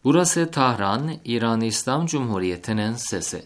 Burası Tahran, İran İslam Cumhuriyeti'nin sesi.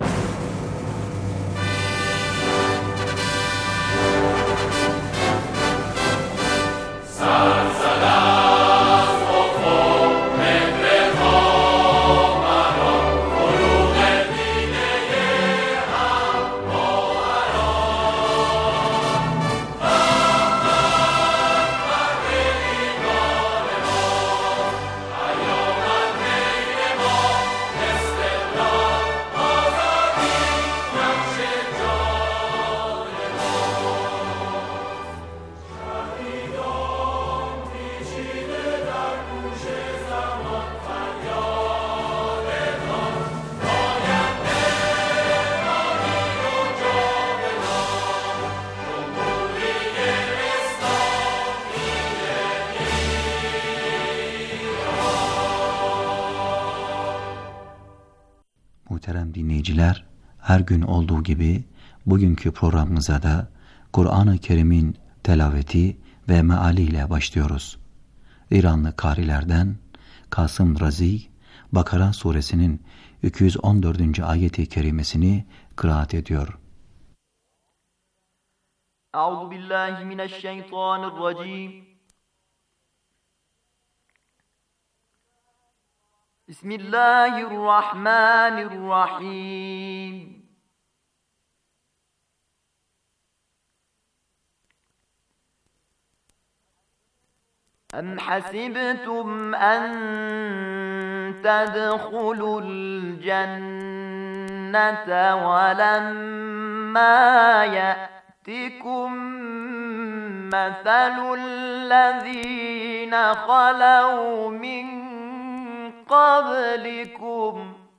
Muhterem dinleyiciler, her gün olduğu gibi bugünkü programımıza da Kur'an-ı Kerim'in telaveti ve mealiyle başlıyoruz. İranlı karilerden Kasım Razi, Bakara suresinin 214. ayeti kerimesini kıraat ediyor. Euzubillahimineşşeytanirracim. Bismillahirrahmanirrahim. Em hasibtum en tedhulul cennete ve lemma ye'tikum meselü'llezîne halev min قبلكم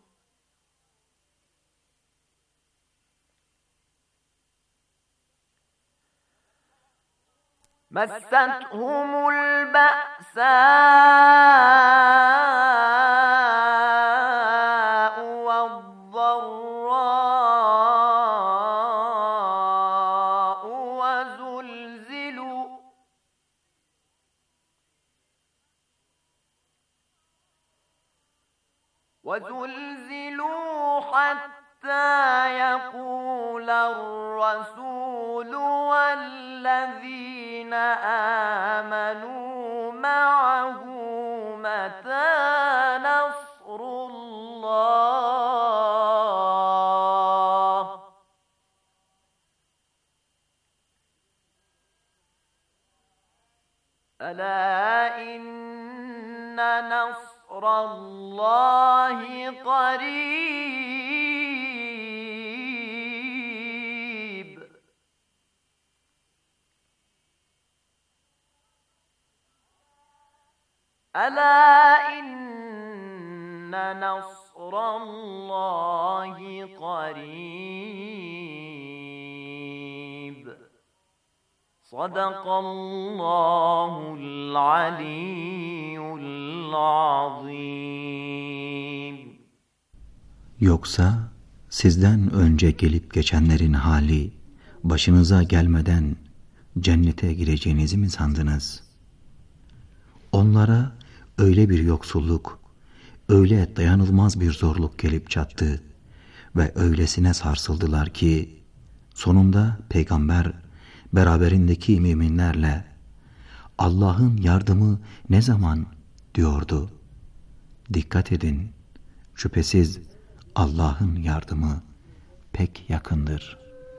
مستهم البأساء والضراء وزلزلوا حتى يقول الرسول والذين آمنوا معه متى نصر الله ألا إن نصر الله قريب ألا إن نصر الله قريب Sadakallahul aliyyul azim. Yoksa sizden önce gelip geçenlerin hali başınıza gelmeden cennete gireceğinizi mi sandınız? Onlara öyle bir yoksulluk, öyle dayanılmaz bir zorluk gelip çattı ve öylesine sarsıldılar ki sonunda peygamber beraberindeki müminlerle Allah'ın yardımı ne zaman diyordu. Dikkat edin, şüphesiz Allah'ın yardımı pek yakındır.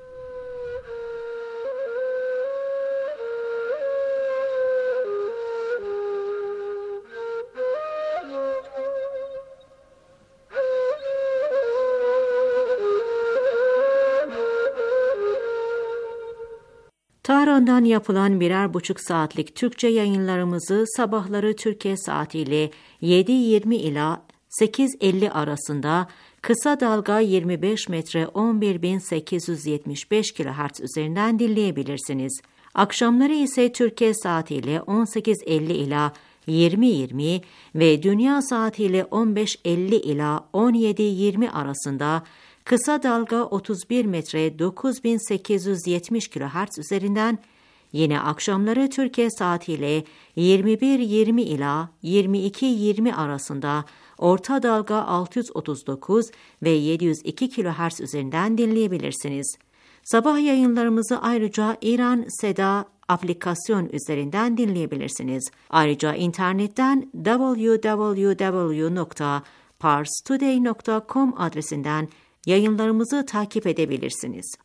Tahran'dan yapılan 1,5 saatlik Türkçe yayınlarımızı sabahları Türkiye saatiyle 7:20 ila 8:50 arasında kısa dalga 25 metre 11.875 kHz üzerinden dinleyebilirsiniz. Akşamları ise Türkiye saatiyle 18:50 ila 20:20 ve dünya saatiyle 15:50 ila 17:20 arasında kısa dalga 31 metre 9870 kHz üzerinden, yine akşamları Türkiye saatiyle 21:20 ila 22:20 arasında orta dalga 639 ve 702 kHz üzerinden dinleyebilirsiniz. Sabah yayınlarımızı ayrıca İran Seda aplikasyon üzerinden dinleyebilirsiniz. Ayrıca internetten www.parstoday.com adresinden yayınlarımızı takip edebilirsiniz.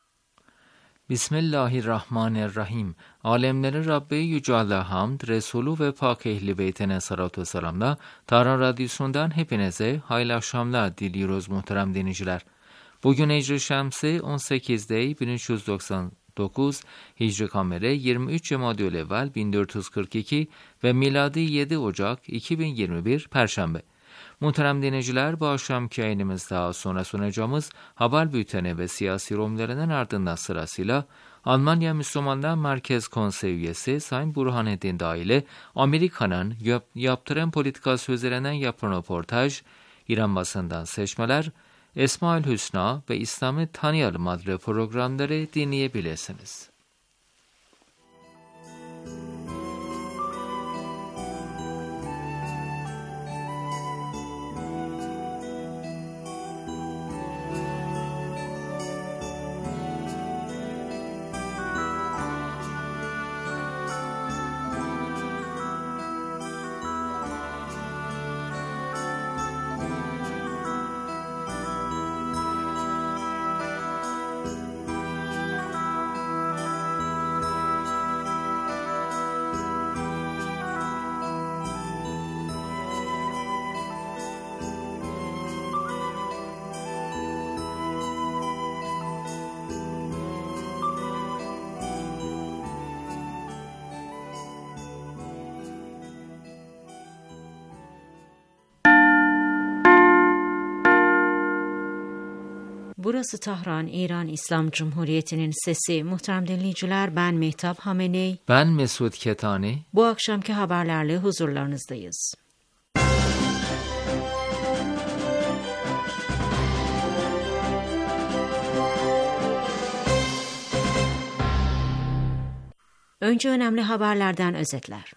Bismillahirrahmanirrahim. Alemlerin Rabbi Yüce Allah'a hamd, Resulü ve Pak Ehli Beytine salatu ve selamla Tahran Radyosu'ndan hepinize hayırlı akşamlar diliyoruz muhterem dinleyiciler. Bugün Ecri Şemsi 18 Dey 1399, Hicri Kameri 23 Cemadül Evvel 1442 ve miladi 7 Ocak 2021 Perşembe. Muhterem dinleyiciler, bu akşamki yayınımızda sonra sunacağımız haber bülteni ve siyasi yorumlarının ardından sırasıyla Almanya Müslümanlar Merkez Konseyi üyesi Sayın Burhanettin Dağ ile Amerika'nın yaptırım politikası üzerinden yapılan röportaj, İran basından seçmeler, Esma-ül Hüsna ve İslam'ı Tanıyalım adlı programları dinleyebilirsiniz. Burası Tahran, İran İslam Cumhuriyeti'nin sesi. Muhterem dinleyiciler, ben Mehtap Hameney. Ben Mesut Ketani. Bu akşamki haberlerle huzurlarınızdayız. Önce önemli haberlerden özetler.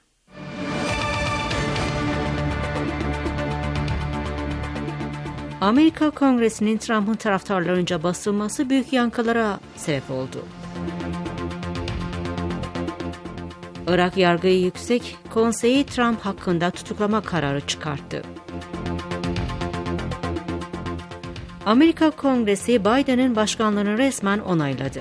Amerika Kongresi'nin Trump'ın taraftarlarınca basılması büyük yankılara sebep oldu. Irak Yargı Yüksek Konseyi Trump hakkında tutuklama kararı çıkarttı. Amerika Kongresi Biden'ın başkanlığını resmen onayladı.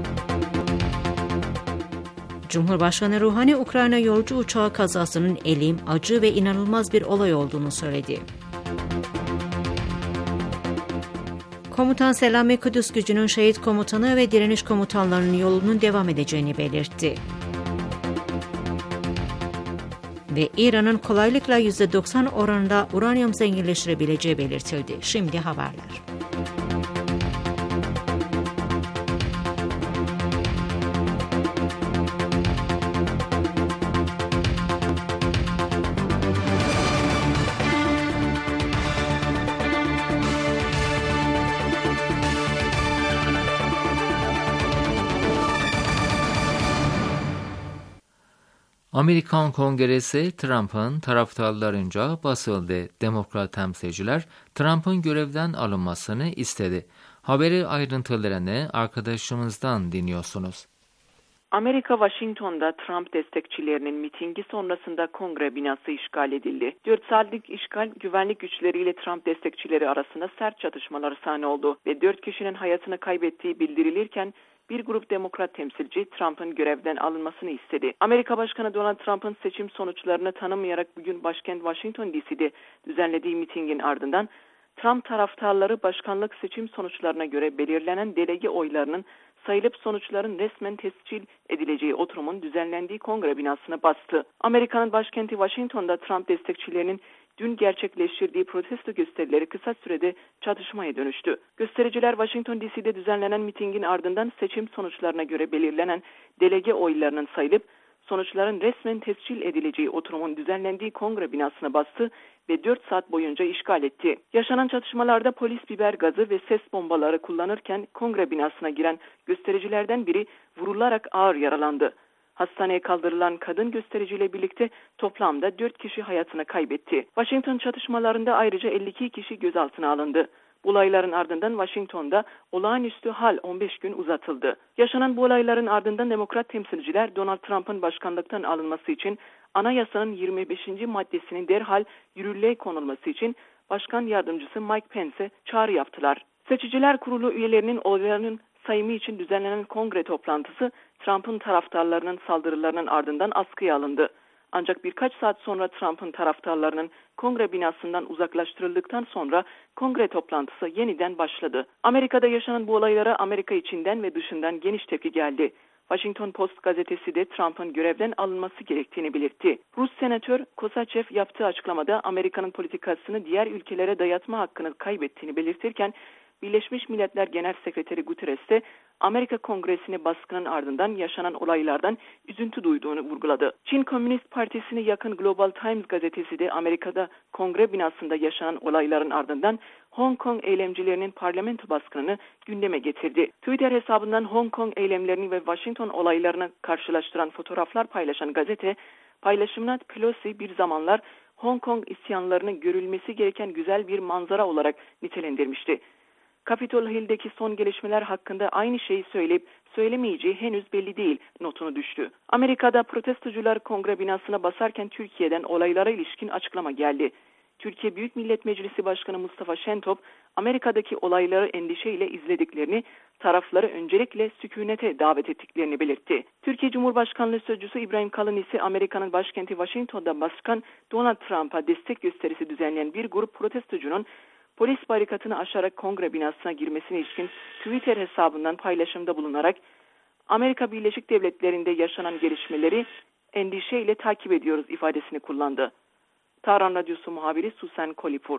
Cumhurbaşkanı Ruhani, Ukrayna yolcu uçağı kazasının elim, acı ve inanılmaz bir olay olduğunu söyledi. Komutan Selami Kudüs gücünün şehit komutanı ve direniş komutanlarının yolunun devam edeceğini belirtti. Ve İran'ın kolaylıkla %90 oranında uranyum zenginleştirebileceği belirtildi. Şimdi haberler. Amerikan Kongresi Trump'ın taraftarlarınca basıldı. Demokrat temsilciler Trump'ın görevden alınmasını istedi. Haberi ayrıntılarını arkadaşımızdan dinliyorsunuz. Amerika Washington'da Trump destekçilerinin mitingi sonrasında kongre binası işgal edildi. 4 saatlik işgal, güvenlik güçleriyle Trump destekçileri arasında sert çatışmalar sahne oldu ve 4 kişinin hayatını kaybettiği bildirilirken bir grup demokrat temsilci Trump'ın görevden alınmasını istedi. Amerika Başkanı Donald Trump'ın seçim sonuçlarını tanımayarak bugün başkent Washington DC'de düzenlediği mitingin ardından Trump taraftarları başkanlık seçim sonuçlarına göre belirlenen delege oylarının sayılıp sonuçların resmen tescil edileceği oturumun düzenlendiği kongre binasına bastı. Amerika'nın başkenti Washington'da Trump destekçilerinin dün gerçekleştirdiği protesto gösterileri kısa sürede çatışmaya dönüştü. Göstericiler Washington DC'de düzenlenen mitingin ardından seçim sonuçlarına göre belirlenen delege oylarının sayılıp sonuçların resmen tescil edileceği oturumun düzenlendiği kongre binasına bastı ve 4 saat boyunca işgal etti. Yaşanan çatışmalarda polis biber gazı ve ses bombaları kullanırken kongre binasına giren göstericilerden biri vurularak ağır yaralandı. Hastaneye kaldırılan kadın göstericiyle birlikte toplamda 4 kişi hayatını kaybetti. Washington çatışmalarında ayrıca 52 kişi gözaltına alındı. Bu olayların ardından Washington'da olağanüstü hal 15 gün uzatıldı. Yaşanan bu olayların ardından Demokrat temsilciler Donald Trump'ın başkanlıktan alınması için anayasanın 25. maddesinin derhal yürürlüğe konulması için Başkan Yardımcısı Mike Pence'e çağrı yaptılar. Seçiciler Kurulu üyelerinin oylarının sayımı için düzenlenen kongre toplantısı Trump'ın taraftarlarının saldırılarının ardından askıya alındı. Ancak birkaç saat sonra Trump'ın taraftarlarının kongre binasından uzaklaştırıldıktan sonra kongre toplantısı yeniden başladı. Amerika'da yaşanan bu olaylara Amerika içinden ve dışından geniş tepki geldi. Washington Post gazetesi de Trump'ın görevden alınması gerektiğini belirtti. Rus senatör Kosachev yaptığı açıklamada Amerika'nın politikasını diğer ülkelere dayatma hakkını kaybettiğini belirtirken Birleşmiş Milletler Genel Sekreteri Guterres de Amerika Kongresi'ne baskının ardından yaşanan olaylardan üzüntü duyduğunu vurguladı. Çin Komünist Partisi'ne yakın Global Times gazetesi de Amerika'da kongre binasında yaşanan olayların ardından Hong Kong eylemcilerinin parlamento baskınını gündeme getirdi. Twitter hesabından Hong Kong eylemlerini ve Washington olaylarını karşılaştıran fotoğraflar paylaşan gazete, paylaşımına Pelosi bir zamanlar Hong Kong isyanlarının görülmesi gereken güzel bir manzara olarak nitelendirmişti. Capitol Hill'deki son gelişmeler hakkında aynı şeyi söyleyip söylemeyeceği henüz belli değil notunu düştü. Amerika'da protestocular kongre binasına basarken Türkiye'den olaylara ilişkin açıklama geldi. Türkiye Büyük Millet Meclisi Başkanı Mustafa Şentop, Amerika'daki olayları endişeyle izlediklerini, tarafları öncelikle sükunete davet ettiklerini belirtti. Türkiye Cumhurbaşkanlığı Sözcüsü İbrahim Kalın ise Amerika'nın başkenti Washington'da Başkan Donald Trump'a destek gösterisi düzenleyen bir grup protestocunun polis barikatını aşarak kongre binasına girmesine ilişkin Twitter hesabından paylaşımda bulunarak Amerika Birleşik Devletleri'nde yaşanan gelişmeleri endişeyle takip ediyoruz ifadesini kullandı. Tahran Radyosu muhabiri Susan Kolipur.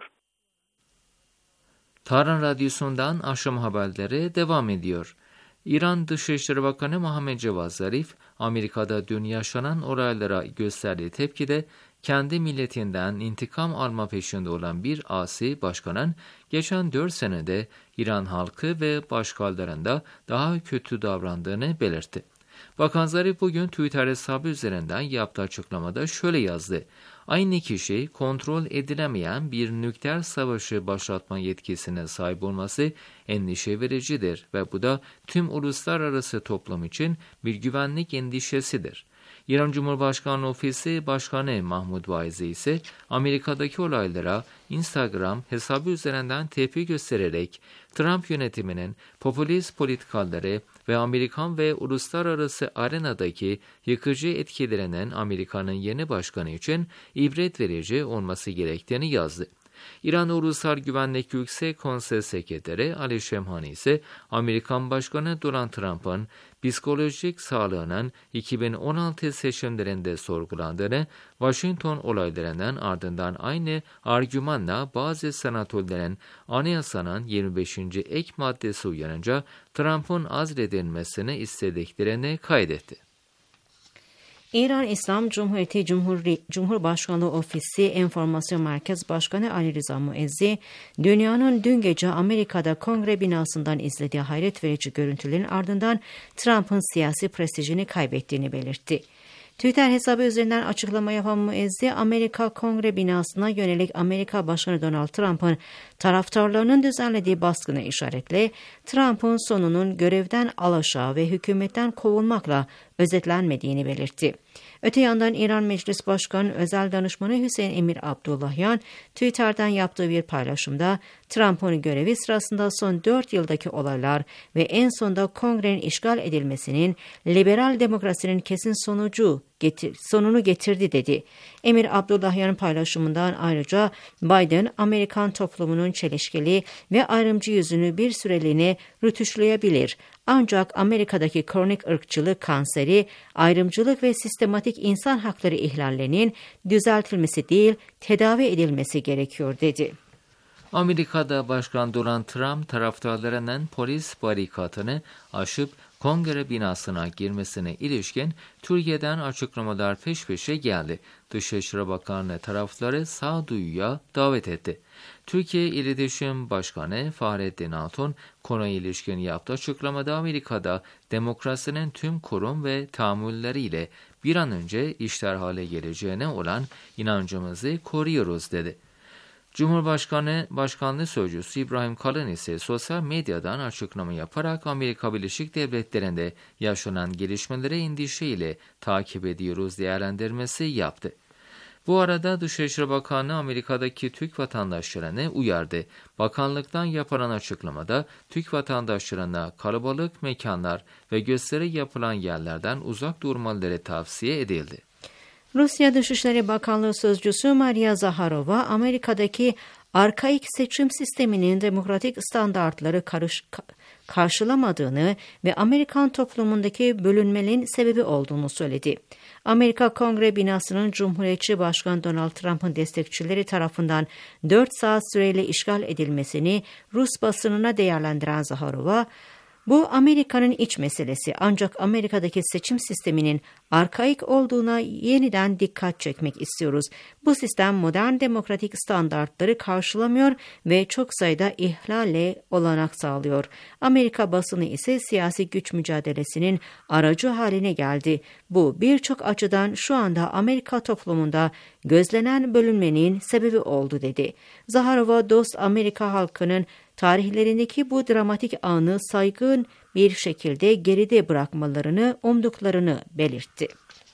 Tahran Radyosu'ndan akşam haberleri devam ediyor. İran Dışişleri Bakanı Mohammad Javad Zarif, Amerika'da dün yaşanan olaylara gösterdiği tepkide kendi milletinden intikam alma peşinde olan bir asi başkanın geçen 4 senede İran halkı ve başkalarında daha kötü davrandığını belirtti. Bakan Zarif bugün Twitter hesabı üzerinden yaptığı açıklamada şöyle yazdı. Aynı kişi kontrol edilemeyen bir nükleer savaşı başlatma yetkisine sahip olması endişe vericidir ve bu da tüm uluslararası toplum için bir güvenlik endişesidir. İran Cumhurbaşkanlığı Ofisi Başkanı Mahmud Vaizi ise Amerika'daki olaylara Instagram hesabı üzerinden tepki göstererek Trump yönetiminin popülist politikaları ve Amerikan ve uluslararası arenadaki yıkıcı etkilerinin Amerika'nın yeni başkanı için ibret verici olması gerektiğini yazdı. İran Ulusal Güvenlik Yüksek Konsey Sekreteri Ali Şemhani ise Amerikan Başkanı Donald Trump'ın psikolojik sağlığının 2016 seçimlerinde sorgulandığını, Washington olaylarının ardından aynı argümanla bazı senatörlerin anayasanın 25. ek maddesi uyarınca Trump'ın azledilmesini istediklerini kaydetti. İran İslam Cumhuriyeti Cumhurbaşkanlığı Ofisi Enformasyon Merkez Başkanı Ali Rıza Muezzi, dünyanın dün gece Amerika'da kongre binasından izlediği hayret verici görüntülerin ardından Trump'ın siyasi prestijini kaybettiğini belirtti. Twitter hesabı üzerinden açıklama yapan Muezzi, Amerika Kongre binasına yönelik Amerika Başkanı Donald Trump'ın taraftarlarının düzenlediği baskını işaretle, Trump'ın sonunun görevden alaşağı ve hükümetten kovulmakla özetlenmediğini belirtti. Öte yandan İran Meclis Başkanı Özel Danışmanı Hüseyin Emir Abdullahyan, Twitter'dan yaptığı bir paylaşımda Trump'ın görevi sırasında son 4 yıldaki olaylar ve en sonunda kongrenin işgal edilmesinin liberal demokrasinin kesin sonunu getirdi dedi. Emir Abdullahyan'ın paylaşımından ayrıca Biden, Amerikan toplumunun çelişkili ve ayrımcı yüzünü bir süreliğine rütuşlayabilir. Ancak Amerika'daki kronik ırkçılık kanseri, ayrımcılık ve sistematik insan hakları ihlallerinin düzeltilmesi değil, tedavi edilmesi gerekiyor dedi. Amerika'da Başkan Donald Trump taraftarlarının polis barikatını aşıp kongre binasına girmesine ilişkin Türkiye'den açıklamalar peş peşe geldi. Dışişleri Bakanlığı tarafları sağduyuya davet etti. Türkiye İletişim Başkanı Fahrettin Altun, konuya ilişkin yaptığı açıklamada Amerika'da demokrasinin tüm kurum ve tahammülleriyle bir an önce işler hale geleceğine olan inancımızı koruyoruz dedi. Başkanlığı Sözcüsü İbrahim Kalın ise sosyal medyadan açıklama yaparak Amerika Birleşik Devletleri'nde yaşanan gelişmeleri endişeyle takip ediyoruz değerlendirmesi yaptı. Bu arada Dışişleri Bakanlığı Amerika'daki Türk vatandaşlarını uyardı. Bakanlıktan yapılan açıklamada Türk vatandaşlarına kalabalık mekanlar ve gösteri yapılan yerlerden uzak durmaları tavsiye edildi. Rusya Dışişleri Bakanlığı Sözcüsü Maria Zaharova, Amerika'daki arkaik seçim sisteminin demokratik standartları karşılamadığını ve Amerikan toplumundaki bölünmenin sebebi olduğunu söyledi. Amerika Kongre binasının Cumhuriyetçi Başkan Donald Trump'ın destekçileri tarafından 4 saat süreyle işgal edilmesini Rus basınına değerlendiren Zaharova, bu Amerika'nın iç meselesi, ancak Amerika'daki seçim sisteminin arkaik olduğuna yeniden dikkat çekmek istiyoruz. Bu sistem modern demokratik standartları karşılamıyor ve çok sayıda ihlalle olanak sağlıyor. Amerika basını ise siyasi güç mücadelesinin aracı haline geldi. Bu birçok açıdan şu anda Amerika toplumunda gözlenen bölünmenin sebebi oldu dedi. Zaharova, dost Amerika halkının tarihlerindeki bu dramatik anı saygın bir şekilde geride bırakmalarını umduklarını belirtti.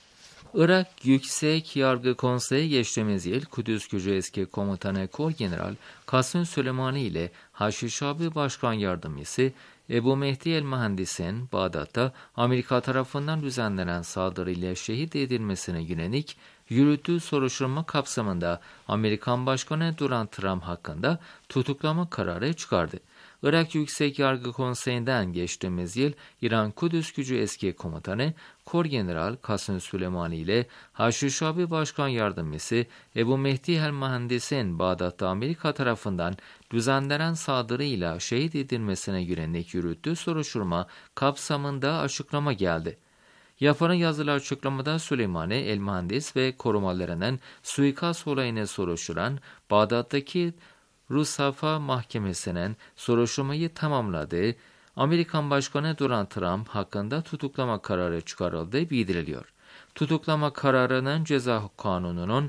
Irak Yüksek Yargı Konseyi geçtiğimiz yıl Kudüs Gücü eski komutanı Korgeneral Kasım Süleymani ile Haşhabi Başkan Yardımcısı Ebu Mehdi el-Mühendis'in Bağdat'ta Amerika tarafından düzenlenen saldırıyla şehit edilmesine yönelik yürüttüğü soruşturma kapsamında Amerikan Başkanı Donald Trump hakkında tutuklama kararı çıkardı. Irak Yüksek Yargı Konseyi'nden geçtiğimiz yıl İran Kudüs Gücü eski komutanı Korgeneral Kasım Süleymani ile Haşhabi Başkan Yardımcısı Ebu Mehdi el-Mühendis'in Bağdat'ta Amerika tarafından düzenlenen saldırıyla şehit edilmesine yönelik yürüttüğü soruşturma kapsamında açıklama geldi. Yapılan yazılı açıklamada Süleymani, el-Mühendis ve korumalarının suikast olayını soruşturan Bağdat'taki Rusafa Mahkemesi'nin soruşturmayı tamamladığı Amerikan Başkanı Donald Trump hakkında tutuklama kararı çıkarıldığı bildiriliyor. Tutuklama kararının ceza kanununun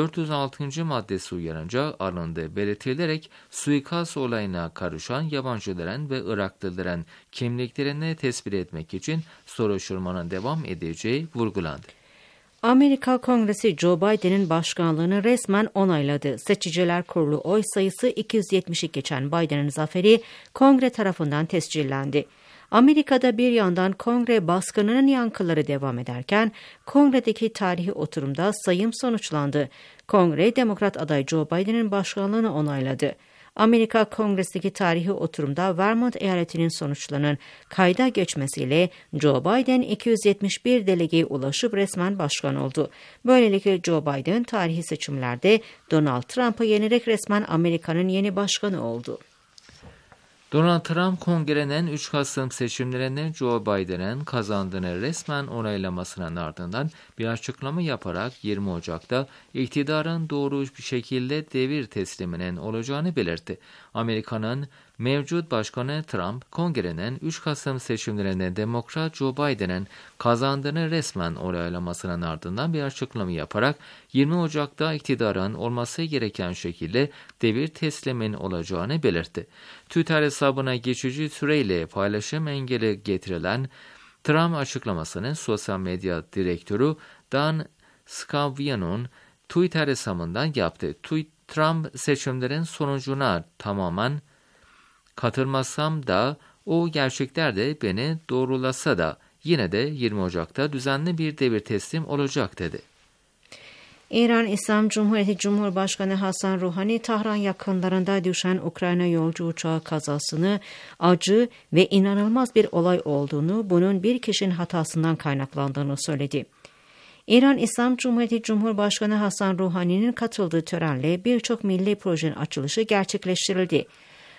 406. maddesi uyarınca alındığı belirtilerek suikast olayına karışan yabancıların ve Iraklıların kimliklerini tespit etmek için soruşturmanın devam edeceği vurgulandı. Amerika Kongresi Joe Biden'in başkanlığını resmen onayladı. Seçiciler Kurulu oy sayısı 270'i geçen Biden'in zaferi Kongre tarafından tescillendi. Amerika'da bir yandan Kongre baskınının yankıları devam ederken Kongre'deki tarihi oturumda sayım sonuçlandı. Kongre Demokrat aday Joe Biden'in başkanlığını onayladı. Amerika Kongresi'ndeki tarihi oturumda Vermont eyaletinin sonuçlarının kayda geçmesiyle Joe Biden 271 delegeye ulaşıp resmen başkan oldu. Böylelikle Joe Biden tarihi seçimlerde Donald Trump'ı yenerek resmen Amerika'nın yeni başkanı oldu. Donald Trump Kongre'nin 3 Kasım seçimlerinde Joe Biden'ın kazandığını resmen onaylamasının ardından bir açıklama yaparak 20 Ocak'ta iktidarın doğru bir şekilde devir tesliminin olacağını belirtti. Amerika'nın mevcut başkanı Trump, Kongre'nin 3 Kasım seçimlerinde Demokrat Joe Biden'ın kazandığını resmen onaylamasının ardından bir açıklama yaparak 20 Ocak'ta iktidarın olması gereken şekilde devir teslimin olacağını belirtti. Twitter hesabına geçici süreyle paylaşım engeli getirilen Trump açıklamasını sosyal medya direktörü Dan Scaviano'nun Twitter hesabından yaptı. Trump seçimlerin sonucuna tamamen katılmasam da o gerçekler de beni doğrulasa da yine de 20 Ocak'ta düzenli bir devir teslim olacak dedi. İran İslam Cumhuriyeti Cumhurbaşkanı Hasan Ruhani, Tahran yakınlarında düşen Ukrayna yolcu uçağı kazasını acı ve inanılmaz bir olay olduğunu, bunun bir kişinin hatasından kaynaklandığını söyledi. İran İslam Cumhuriyeti Cumhurbaşkanı Hasan Ruhani'nin katıldığı törenle birçok milli projenin açılışı gerçekleştirildi.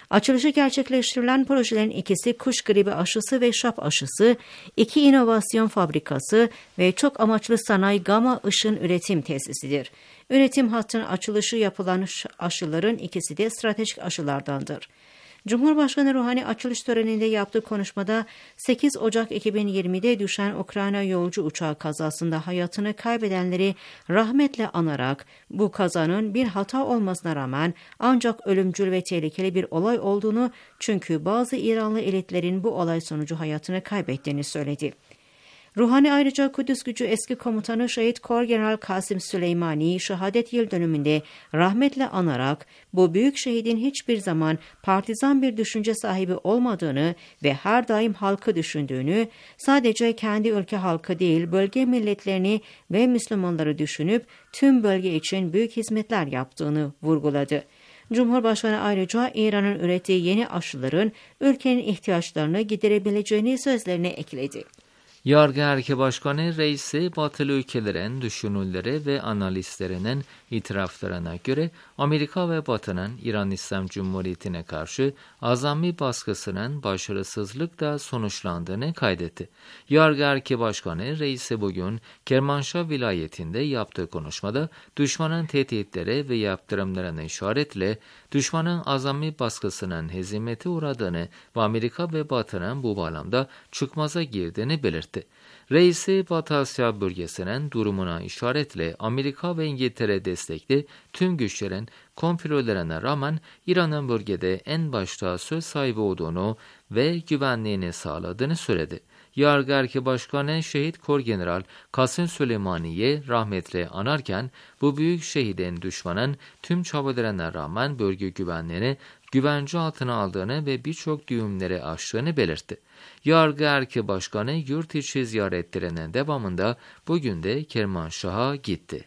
Açılışı gerçekleştirilen projelerin ikisi kuş gribi aşısı ve şap aşısı, 2 inovasyon fabrikası ve çok amaçlı sanayi gama ışın üretim tesisidir. Üretim hattının açılışı yapılan aşıların ikisi de stratejik aşılardandır. Cumhurbaşkanı Ruhani açılış töreninde yaptığı konuşmada 8 Ocak 2020'de düşen Ukrayna yolcu uçağı kazasında hayatını kaybedenleri rahmetle anarak bu kazanın bir hata olmasına rağmen ancak ölümcül ve tehlikeli bir olay olduğunu, çünkü bazı İranlı elitlerin bu olay sonucu hayatını kaybettiğini söyledi. Ruhani ayrıca Kudüs Gücü eski komutanı Şehit Korgeneral Kasım Süleymani'yi şehadet yıl dönümünde rahmetle anarak bu büyük şehidin hiçbir zaman partizan bir düşünce sahibi olmadığını ve her daim halkı düşündüğünü, sadece kendi ülke halkı değil bölge milletlerini ve Müslümanları düşünüp tüm bölge için büyük hizmetler yaptığını vurguladı. Cumhurbaşkanı ayrıca İran'ın ürettiği yeni aşıların ülkenin ihtiyaçlarını giderebileceğini sözlerine ekledi. Yargı Erkeği Reisi batılı ülkelerin düşünürleri ve analistlerinin itiraflarına göre Amerika ve Batı'nın İran İslam Cumhuriyeti'ne karşı azami baskısının başarısızlıkla sonuçlandığını kaydetti. Yargı Erkeği Reisi bugün Kermanşah vilayetinde yaptığı konuşmada düşmanın tehditlere ve yaptırımlarına işaretle düşmanın azami baskısının hezimete uğradığını ve Amerika ve Batı'nın bu bağlamda çıkmaza girdiğini belirtti. Reisi Batı Asya bölgesinin durumuna işaretle Amerika ve İngiltere destekli tüm güçlerin komplolarına rağmen İran'ın bölgede en başta söz sahibi olduğunu ve güvenliğini sağladığını söyledi. Yargı Erkeği Başkanı Şehit Korgeneral Kasım Süleymani'yi rahmetle anarken bu büyük şehidin düşmanın tüm çabalarına rağmen bölge güvenliğini güvence altına aldığını ve birçok düğümleri aştığını belirtti. Yargı Erkeği Başkanı yurt içi ziyaretlerinin devamında bugün de Kermanşah'a gitti.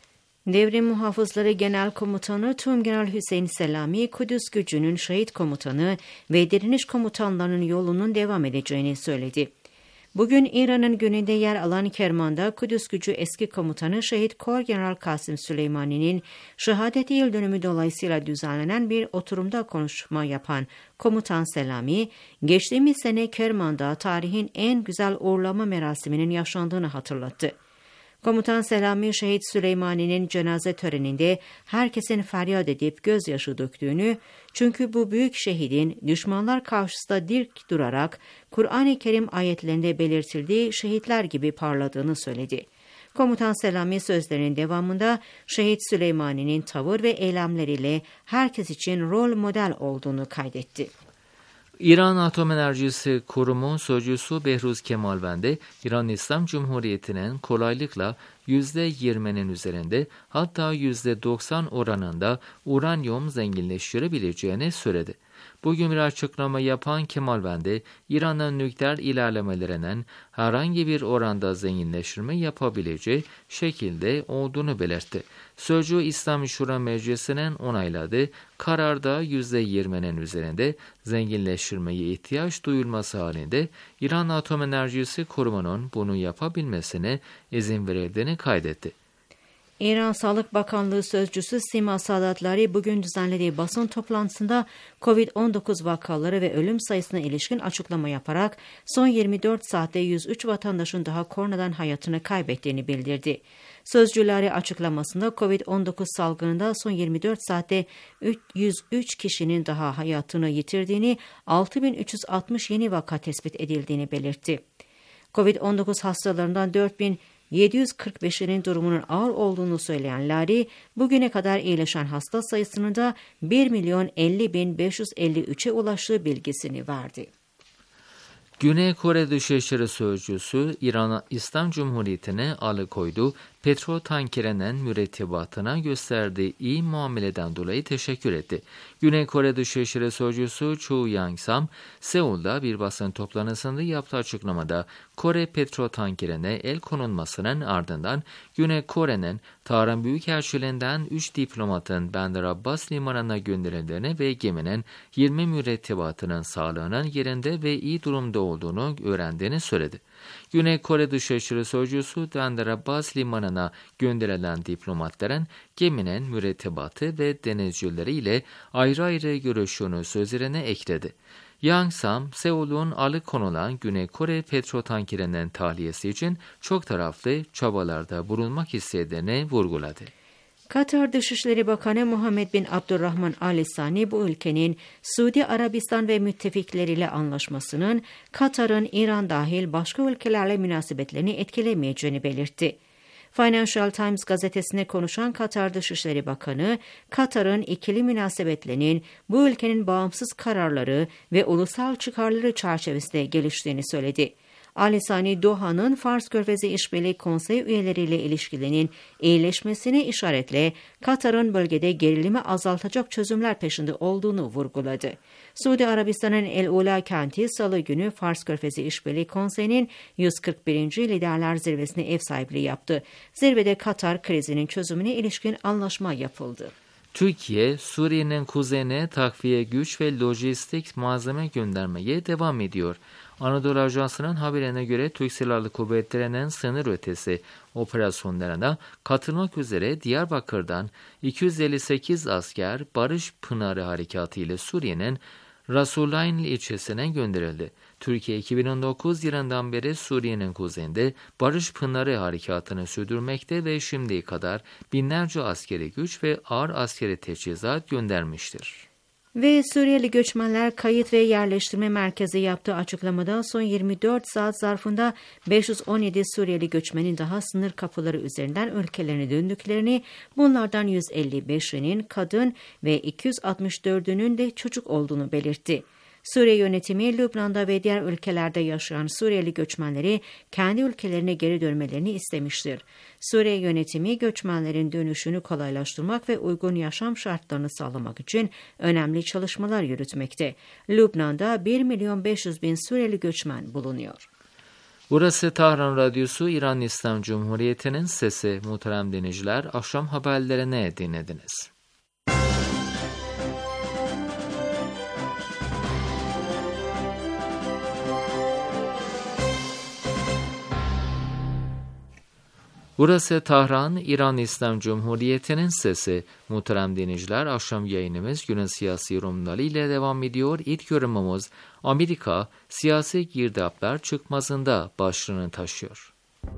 Devrim Muhafızları Genel Komutanı Tümgeneral Hüseyin Selami, Kudüs Gücü'nün şehit komutanı ve direniş komutanlarının yolunun devam edeceğini söyledi. Bugün İran'ın güneyinde yer alan Kerman'da Kudüs Gücü eski komutanı Şehit Korgeneral Kasım Süleymani'nin şehadeti yıl dönümü dolayısıyla düzenlenen bir oturumda konuşma yapan Komutan Selami, geçtiğimiz sene Kerman'da tarihin en güzel uğurlama merasiminin yaşandığını hatırlattı. Komutan Selami, Şehit Süleymani'nin cenaze töreninde herkesin feryat edip gözyaşı döktüğünü, çünkü bu büyük şehidin düşmanlar karşısında dik durarak Kur'an-ı Kerim ayetlerinde belirtildiği şehitler gibi parladığını söyledi. Komutan Selami sözlerinin devamında Şehit Süleymani'nin tavır ve eylemleriyle herkes için rol model olduğunu kaydetti. İran Atom Enerjisi Kurumu Sözcüsü Behruz Kemalvandi, İran İslam Cumhuriyeti'nin kolaylıkla %20'nin üzerinde, hatta %90 oranında uranyum zenginleştirebileceğini söyledi. Bugün bir açıklama yapan Kemalvandi, İran'ın nükleer ilerlemelerinin herhangi bir oranda zenginleştirme yapabileceği şekilde olduğunu belirtti. Sözcü İslam Şura Meclisi'nin onayladığı kararda %20'nin üzerinde zenginleştirmeye ihtiyaç duyulması halinde İran Atom Enerjisi Kurumu'nun bunu yapabilmesine izin verildiğini kaydetti. İran Sağlık Bakanlığı Sözcüsü Sima Sadatları bugün düzenlediği basın toplantısında COVID-19 vakaları ve ölüm sayısına ilişkin açıklama yaparak son 24 saatte 103 vatandaşın daha koronadan hayatını kaybettiğini bildirdi. Sözcüleri açıklamasında COVID-19 salgınında son 24 saatte 103 kişinin daha hayatını yitirdiğini, 6.360 yeni vaka tespit edildiğini belirtti. COVID-19 hastalarından 4.745'inin durumunun ağır olduğunu söyleyen Lari, bugüne kadar iyileşen hasta sayısının da 1.050.553'e ulaştığı bilgisini verdi. Güney Kore Dışişleri Sözcüsü, İran İslam Cumhuriyeti'ne alıkoyduğu petrol tankerinin mürettebatına gösterdiği iyi muameleden dolayı teşekkür etti. Güney Kore Dışişleri Sözcüsü Chu Yang-sam, Seul'da bir basın toplantısında yaptığı açıklamada Kore petrol tankerine el konulmasının ardından Güney Kore'nin Tahran Büyükelçiliğinden 3 diplomatın Bandar Abbas limanına gönderildiğini ve geminin 20 mürettebatının sağlığının yerinde ve iyi durumda olduğunu öğrendiğini söyledi. Güney Kore Dışişleri Sözcüsü Bandar Abbas limanına gönderilen diplomatların geminin mürettebatı ve denizcileriyle ayrı ayrı görüşünü sözlerine ekledi. Yang Sam, Seul'un alıkonulan Güney Kore petrotankerinin tahliyesi için çok taraflı çabalarda bulunmak istediğini vurguladı. Katar Dışişleri Bakanı Muhammed bin Abdurrahman Al Thani bu ülkenin Suudi Arabistan ve müttefikleriyle anlaşmasının Katar'ın İran dahil başka ülkelerle münasebetlerini etkilemeyeceğini belirtti. Financial Times gazetesine konuşan Katar Dışişleri Bakanı, Katar'ın ikili münasebetlerinin bu ülkenin bağımsız kararları ve ulusal çıkarları çerçevesinde geliştiğini söyledi. Al-Thani, Doha'nın Fars Körfezi İşbirliği Konseyi üyeleriyle ilişkilerinin iyileşmesine işaretle Katar'ın bölgede gerilimi azaltacak çözümler peşinde olduğunu vurguladı. Suudi Arabistan'ın El Ula kenti Salı günü Fars Körfezi İşbirliği Konseyi'nin 141. Liderler Zirvesi'ne ev sahipliği yaptı. Zirvede Katar krizinin çözümüne ilişkin anlaşma yapıldı. Türkiye, Suriye'nin kuzeyine takviye güç ve lojistik malzeme göndermeye devam ediyor. Anadolu Ajansı'nın haberine göre Türk Silahlı Kuvvetleri'nin sınır ötesi operasyonlarına katılmak üzere Diyarbakır'dan 258 asker Barış Pınarı Harekatı ile Suriye'nin Rasulayn ilçesine gönderildi. Türkiye 2019 yılından beri Suriye'nin kuzeyinde Barış Pınarı Harekatı'nı sürdürmekte ve şimdiye kadar binlerce askeri güç ve ağır askeri teçhizat göndermiştir. Ve Suriyeli göçmenler kayıt ve yerleştirme merkezi yaptığı açıklamada son 24 saat zarfında 517 Suriyeli göçmenin daha sınır kapıları üzerinden ülkelerine döndüklerini, bunlardan 155'inin kadın ve 264'ünün de çocuk olduğunu belirtti. Suriye yönetimi, Lübnan'da ve diğer ülkelerde yaşayan Suriyeli göçmenleri kendi ülkelerine geri dönmelerini istemiştir. Suriye yönetimi, göçmenlerin dönüşünü kolaylaştırmak ve uygun yaşam şartlarını sağlamak için önemli çalışmalar yürütmekte. Lübnan'da 1.500.000 Suriyeli göçmen bulunuyor. Burası Tahran Radyosu, İran İslam Cumhuriyeti'nin sesi. Muhterem dinleyiciler, akşam haberlerini dinlediniz. Burası Tahran, İran İslam Cumhuriyeti'nin sesi. Muhterem dinleyiciler, akşam yayınımız günün siyasi yorumları ile devam ediyor. İlk yorumumuz Amerika siyasi girdaplar çıkmazında başlığını taşıyor.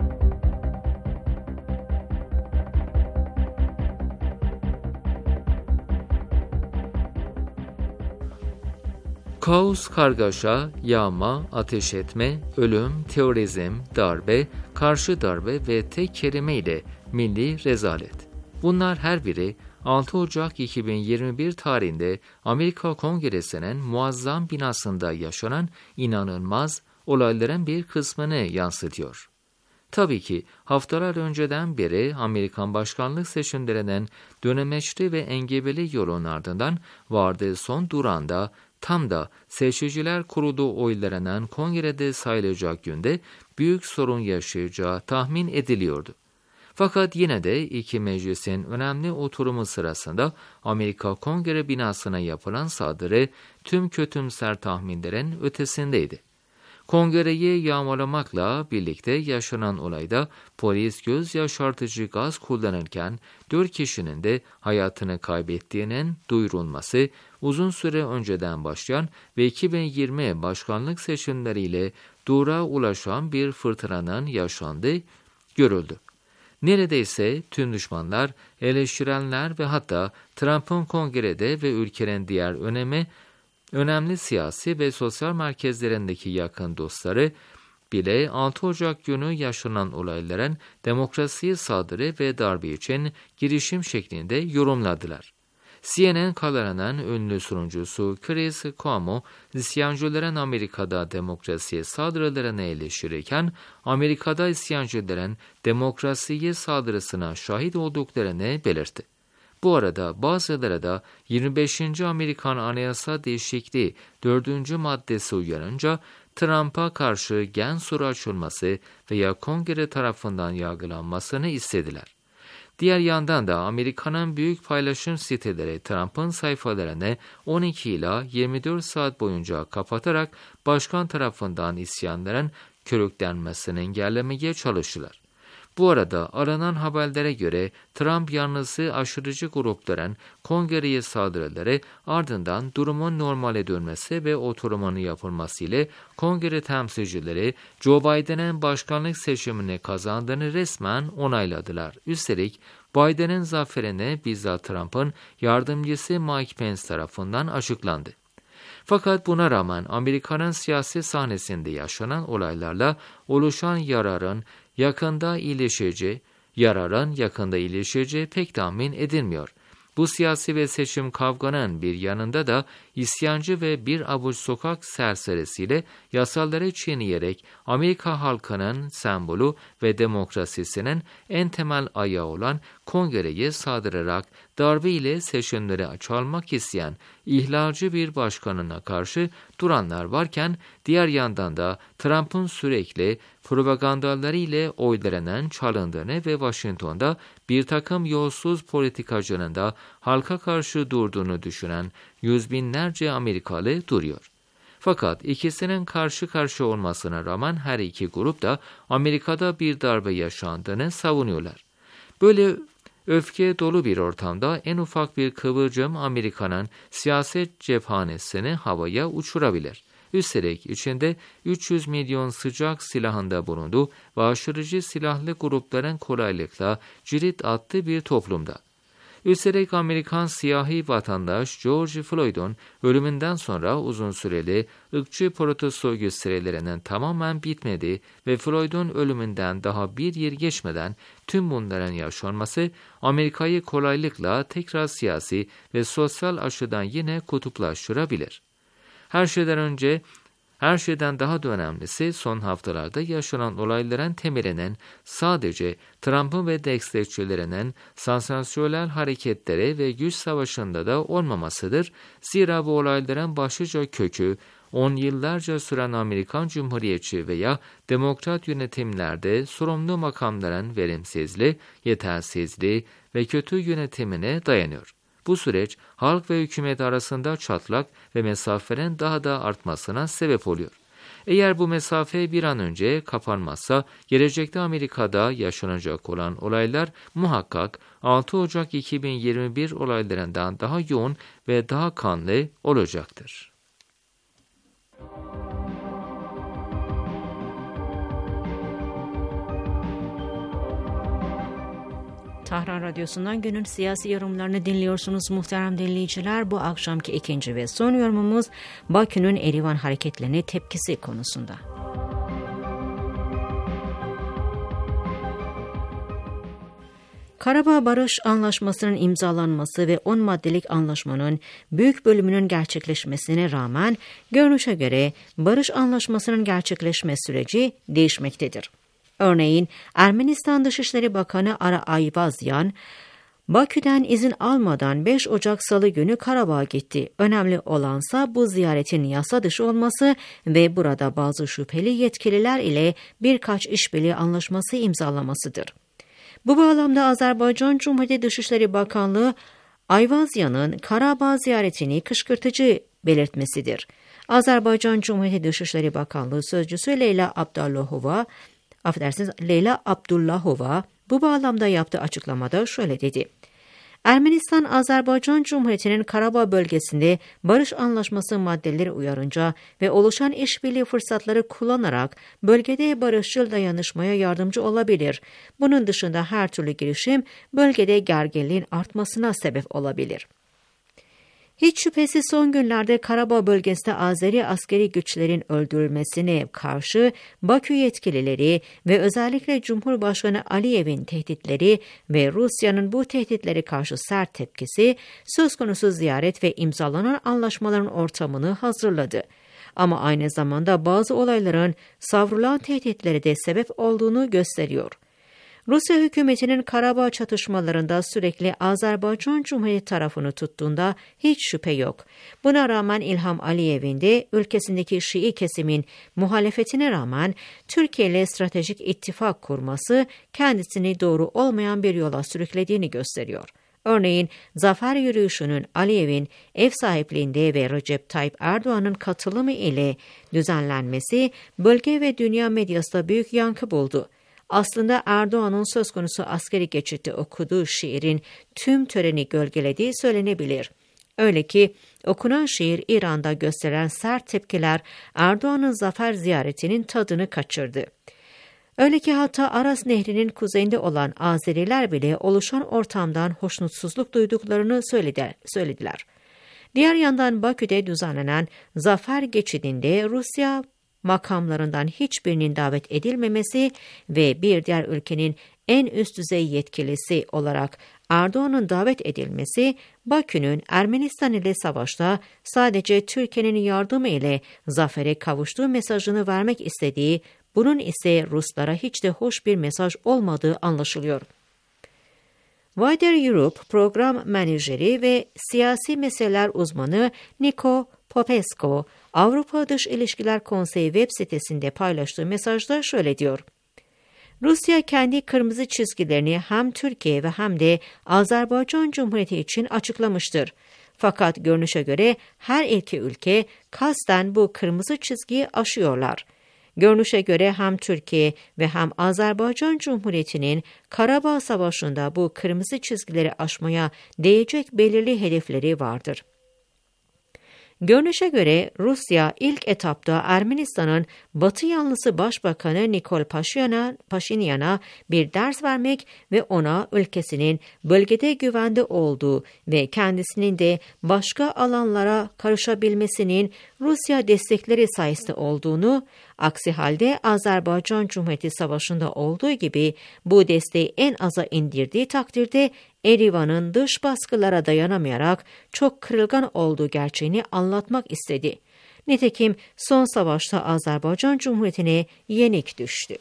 Kaos, kargaşa, yağma, ateş etme, ölüm, terörizm, darbe, karşı darbe ve tek kelimeyle milli rezalet. Bunlar her biri 6 Ocak 2021 tarihinde Amerika Kongresi'nin muazzam binasında yaşanan inanılmaz olayların bir kısmını yansıtıyor. Tabii ki haftalar önceden beri Amerikan başkanlık seçimlerinin dönemeçli ve engebeli yolun ardından vardığı son duranda tam da seçiciler kurulu oylarının kongrede sayılacak günde büyük sorun yaşayacağı tahmin ediliyordu. Fakat yine de iki meclisin önemli oturumu sırasında Amerika Kongre binasına yapılan saldırı tüm kötümser tahminlerin ötesindeydi. Kongreyi yağmalamakla birlikte yaşanan olayda polis göz yaşartıcı gaz kullanırken 4 kişinin de hayatını kaybettiğinin duyurulması uzun süre önceden başlayan ve 2020 başkanlık seçimleriyle durağa ulaşan bir fırtınanın yaşandığı görüldü. Neredeyse tüm düşmanlar, eleştirenler ve hatta Trump'ın kongrede ve ülkenin diğer önemli siyasi ve sosyal merkezlerindeki yakın dostları bile 6 Ocak günü yaşanan olayların demokrasiye saldırı ve darbe için girişim şeklinde yorumladılar. CNN kanalının ünlü sunucusu Chris Cuomo, isyancıların Amerika'da demokrasiye saldırılarını eleştirirken, Amerika'da isyancıların demokrasiye saldırısına şahit olduklarını belirtti. Bu arada bazıları da 25. Amerikan Anayasa Değişikliği 4. maddesi uyarınca Trump'a karşı gen soru açılması veya Kongre tarafından yargılanmasını istediler. Diğer yandan da Amerika'nın büyük paylaşım siteleri Trump'ın sayfalarını 12 ila 24 saat boyunca kapatarak başkan tarafından isyanların körüklenmesini engellemeye çalıştılar. Bu arada aranan haberlere göre Trump yanlısı aşırıcı grupların kongreye saldırıları ardından durumun normale dönmesi ve oturumunun yapılması ile kongre temsilcileri Joe Biden'ın başkanlık seçimini kazandığını resmen onayladılar. Üstelik Biden'ın zaferine bizzat Trump'ın yardımcısı Mike Pence tarafından açıklandı. Fakat buna rağmen Amerika'nın siyasi sahnesinde yaşanan olaylarla oluşan yararın yakında iyileşeceği pek tahmin edilmiyor. Bu siyasi ve seçim kavganın bir yanında da isyancı ve bir avuç sokak serserisiyle yasaları çiğneyerek Amerika halkının sembolü ve demokrasisinin en temel ayağı olan kongreye saldırarak darbe ile seçimleri çalmak isteyen ihlalci bir başkanına karşı duranlar varken diğer yandan da Trump'ın sürekli propagandaları ile oylarının çalındığını ve Washington'da bir takım yolsuz politikacının da halka karşı durduğunu düşünen yüz binlerce Amerikalı duruyor. Fakat ikisinin karşı karşıya olmasına rağmen her iki grup da Amerika'da bir darbe yaşandığını savunuyorlar. Böyle öfke dolu bir ortamda en ufak bir kıvılcım Amerika'nın siyaset cephanesini havaya uçurabilir. Üstelik içinde 300 milyon sıcak silahında bulunduğu ve aşırıcı silahlı grupların kolaylıkla cirit attığı bir toplumda. Üstelik Amerikan siyahi vatandaş George Floyd'un ölümünden sonra uzun süreli ırkçı protesto gösterilerinin tamamen bitmedi ve Floyd'un ölümünden daha bir yıl geçmeden tüm bunların yaşanması Amerika'yı kolaylıkla tekrar siyasi ve sosyal açıdan yine kutuplaştırabilir. Her şeyden daha da önemlisi son haftalarda yaşanan olayların temelinin sadece Trump'ın ve destekçilerinin sansasyonel hareketlere ve güç savaşında da olmamasıdır. Zira bu olayların başlıca kökü 10 yıllarca süren Amerikan Cumhuriyetçi veya demokrat yönetimlerde sorumlu makamların verimsizliği, yetersizliği ve kötü yönetimine dayanıyor. Bu süreç halk ve hükümet arasında çatlak ve mesafenin daha da artmasına sebep oluyor. Eğer bu mesafe bir an önce kapanmazsa gelecekte Amerika'da yaşanacak olan olaylar muhakkak 6 Ocak 2021 olaylarından daha yoğun ve daha kanlı olacaktır. Tahran Radyosu'ndan günün siyasi yorumlarını dinliyorsunuz muhterem dinleyiciler. Bu akşamki ikinci ve son yorumumuz Bakü'nün Erivan hareketlerine tepkisi konusunda. Karabağ Barış Anlaşması'nın imzalanması ve 10 maddelik anlaşmanın büyük bölümünün gerçekleşmesine rağmen görünüşe göre Barış Anlaşması'nın gerçekleşme süreci değişmektedir. Örneğin Ermenistan Dışişleri Bakanı Ara Ayvazyan, Bakü'den izin almadan 5 Ocak Salı günü Karabağ'a gitti. Önemli olansa bu ziyaretin yasa dışı olması ve burada bazı şüpheli yetkililer ile birkaç işbirliği anlaşması imzalamasıdır. Bu bağlamda Azerbaycan Cumhuriyeti Dışişleri Bakanlığı Ayvazyan'ın Karabağ ziyaretini kışkırtıcı belirtmesidir. Azerbaycan Cumhuriyeti Dışişleri Bakanlığı Sözcüsü Leyla Abdullahova bu bağlamda yaptığı açıklamada şöyle dedi. Ermenistan, Azerbaycan Cumhuriyeti'nin Karabağ bölgesinde barış anlaşması maddeleri uyarınca ve oluşan işbirliği fırsatları kullanarak bölgede barışçıl dayanışmaya yardımcı olabilir. Bunun dışında her türlü girişim bölgede gerginliğin artmasına sebep olabilir. Hiç şüphesiz son günlerde Karabağ bölgesinde Azeri askeri güçlerin öldürülmesine karşı Bakü yetkilileri ve özellikle Cumhurbaşkanı Aliyev'in tehditleri ve Rusya'nın bu tehditlere karşı sert tepkisi söz konusu ziyaret ve imzalanan anlaşmaların ortamını hazırladı. Ama aynı zamanda bazı olayların savrulan tehditlere de sebep olduğunu gösteriyor. Rusya hükümetinin Karabağ çatışmalarında sürekli Azerbaycan Cumhuriyeti tarafını tuttuğunda hiç şüphe yok. Buna rağmen İlham Aliyev'in de ülkesindeki Şii kesimin muhalefetine rağmen Türkiye ile stratejik ittifak kurması kendisini doğru olmayan bir yola sürüklediğini gösteriyor. Örneğin zafer yürüyüşünün Aliyev'in ev sahipliğinde ve Recep Tayyip Erdoğan'ın katılımı ile düzenlenmesi bölge ve dünya medyasında büyük yankı buldu. Aslında Erdoğan'ın söz konusu askeri geçitte okuduğu şiirin tüm töreni gölgelediği söylenebilir. Öyle ki okunan şiir İran'da gösteren sert tepkiler Erdoğan'ın zafer ziyaretinin tadını kaçırdı. Öyle ki hatta Aras Nehri'nin kuzeyinde olan Azeriler bile oluşan ortamdan hoşnutsuzluk duyduklarını söylediler. Diğer yandan Bakü'de düzenlenen zafer geçidinde Rusya makamlarından hiçbirinin davet edilmemesi ve bir diğer ülkenin en üst düzey yetkilisi olarak Erdoğan'ın davet edilmesi, Bakü'nün Ermenistan ile savaşta sadece Türkiye'nin yardımı ile zafere kavuştuğu mesajını vermek istediği, bunun ise Ruslara hiç de hoş bir mesaj olmadığı anlaşılıyor. Wider Europe program menajeri ve siyasi meseleler uzmanı Niko Popescu, Avrupa Dış İlişkiler Konseyi web sitesinde paylaştığı mesajda şöyle diyor. Rusya kendi kırmızı çizgilerini hem Türkiye ve hem de Azerbaycan Cumhuriyeti için açıklamıştır. Fakat görünüşe göre her iki ülke kasten bu kırmızı çizgiyi aşıyorlar. Görünüşe göre hem Türkiye ve hem Azerbaycan Cumhuriyeti'nin Karabağ Savaşı'nda bu kırmızı çizgileri aşmaya değecek belirli hedefleri vardır. Görünüşe göre Rusya ilk etapta Ermenistan'ın Batı yanlısı Başbakanı Nikol Paşinyan'a bir ders vermek ve ona ülkesinin bölgede güvende olduğu ve kendisinin de başka alanlara karışabilmesinin Rusya destekleri sayesinde olduğunu, aksi halde Azerbaycan Cumhuriyeti Savaşı'nda olduğu gibi bu desteği en aza indirdiği takdirde Erivan'ın dış baskılara dayanamayarak çok kırılgan olduğu gerçeğini anlatmak istedi. Nitekim son savaşta Azerbaycan Cumhuriyeti'ne yenik düştü.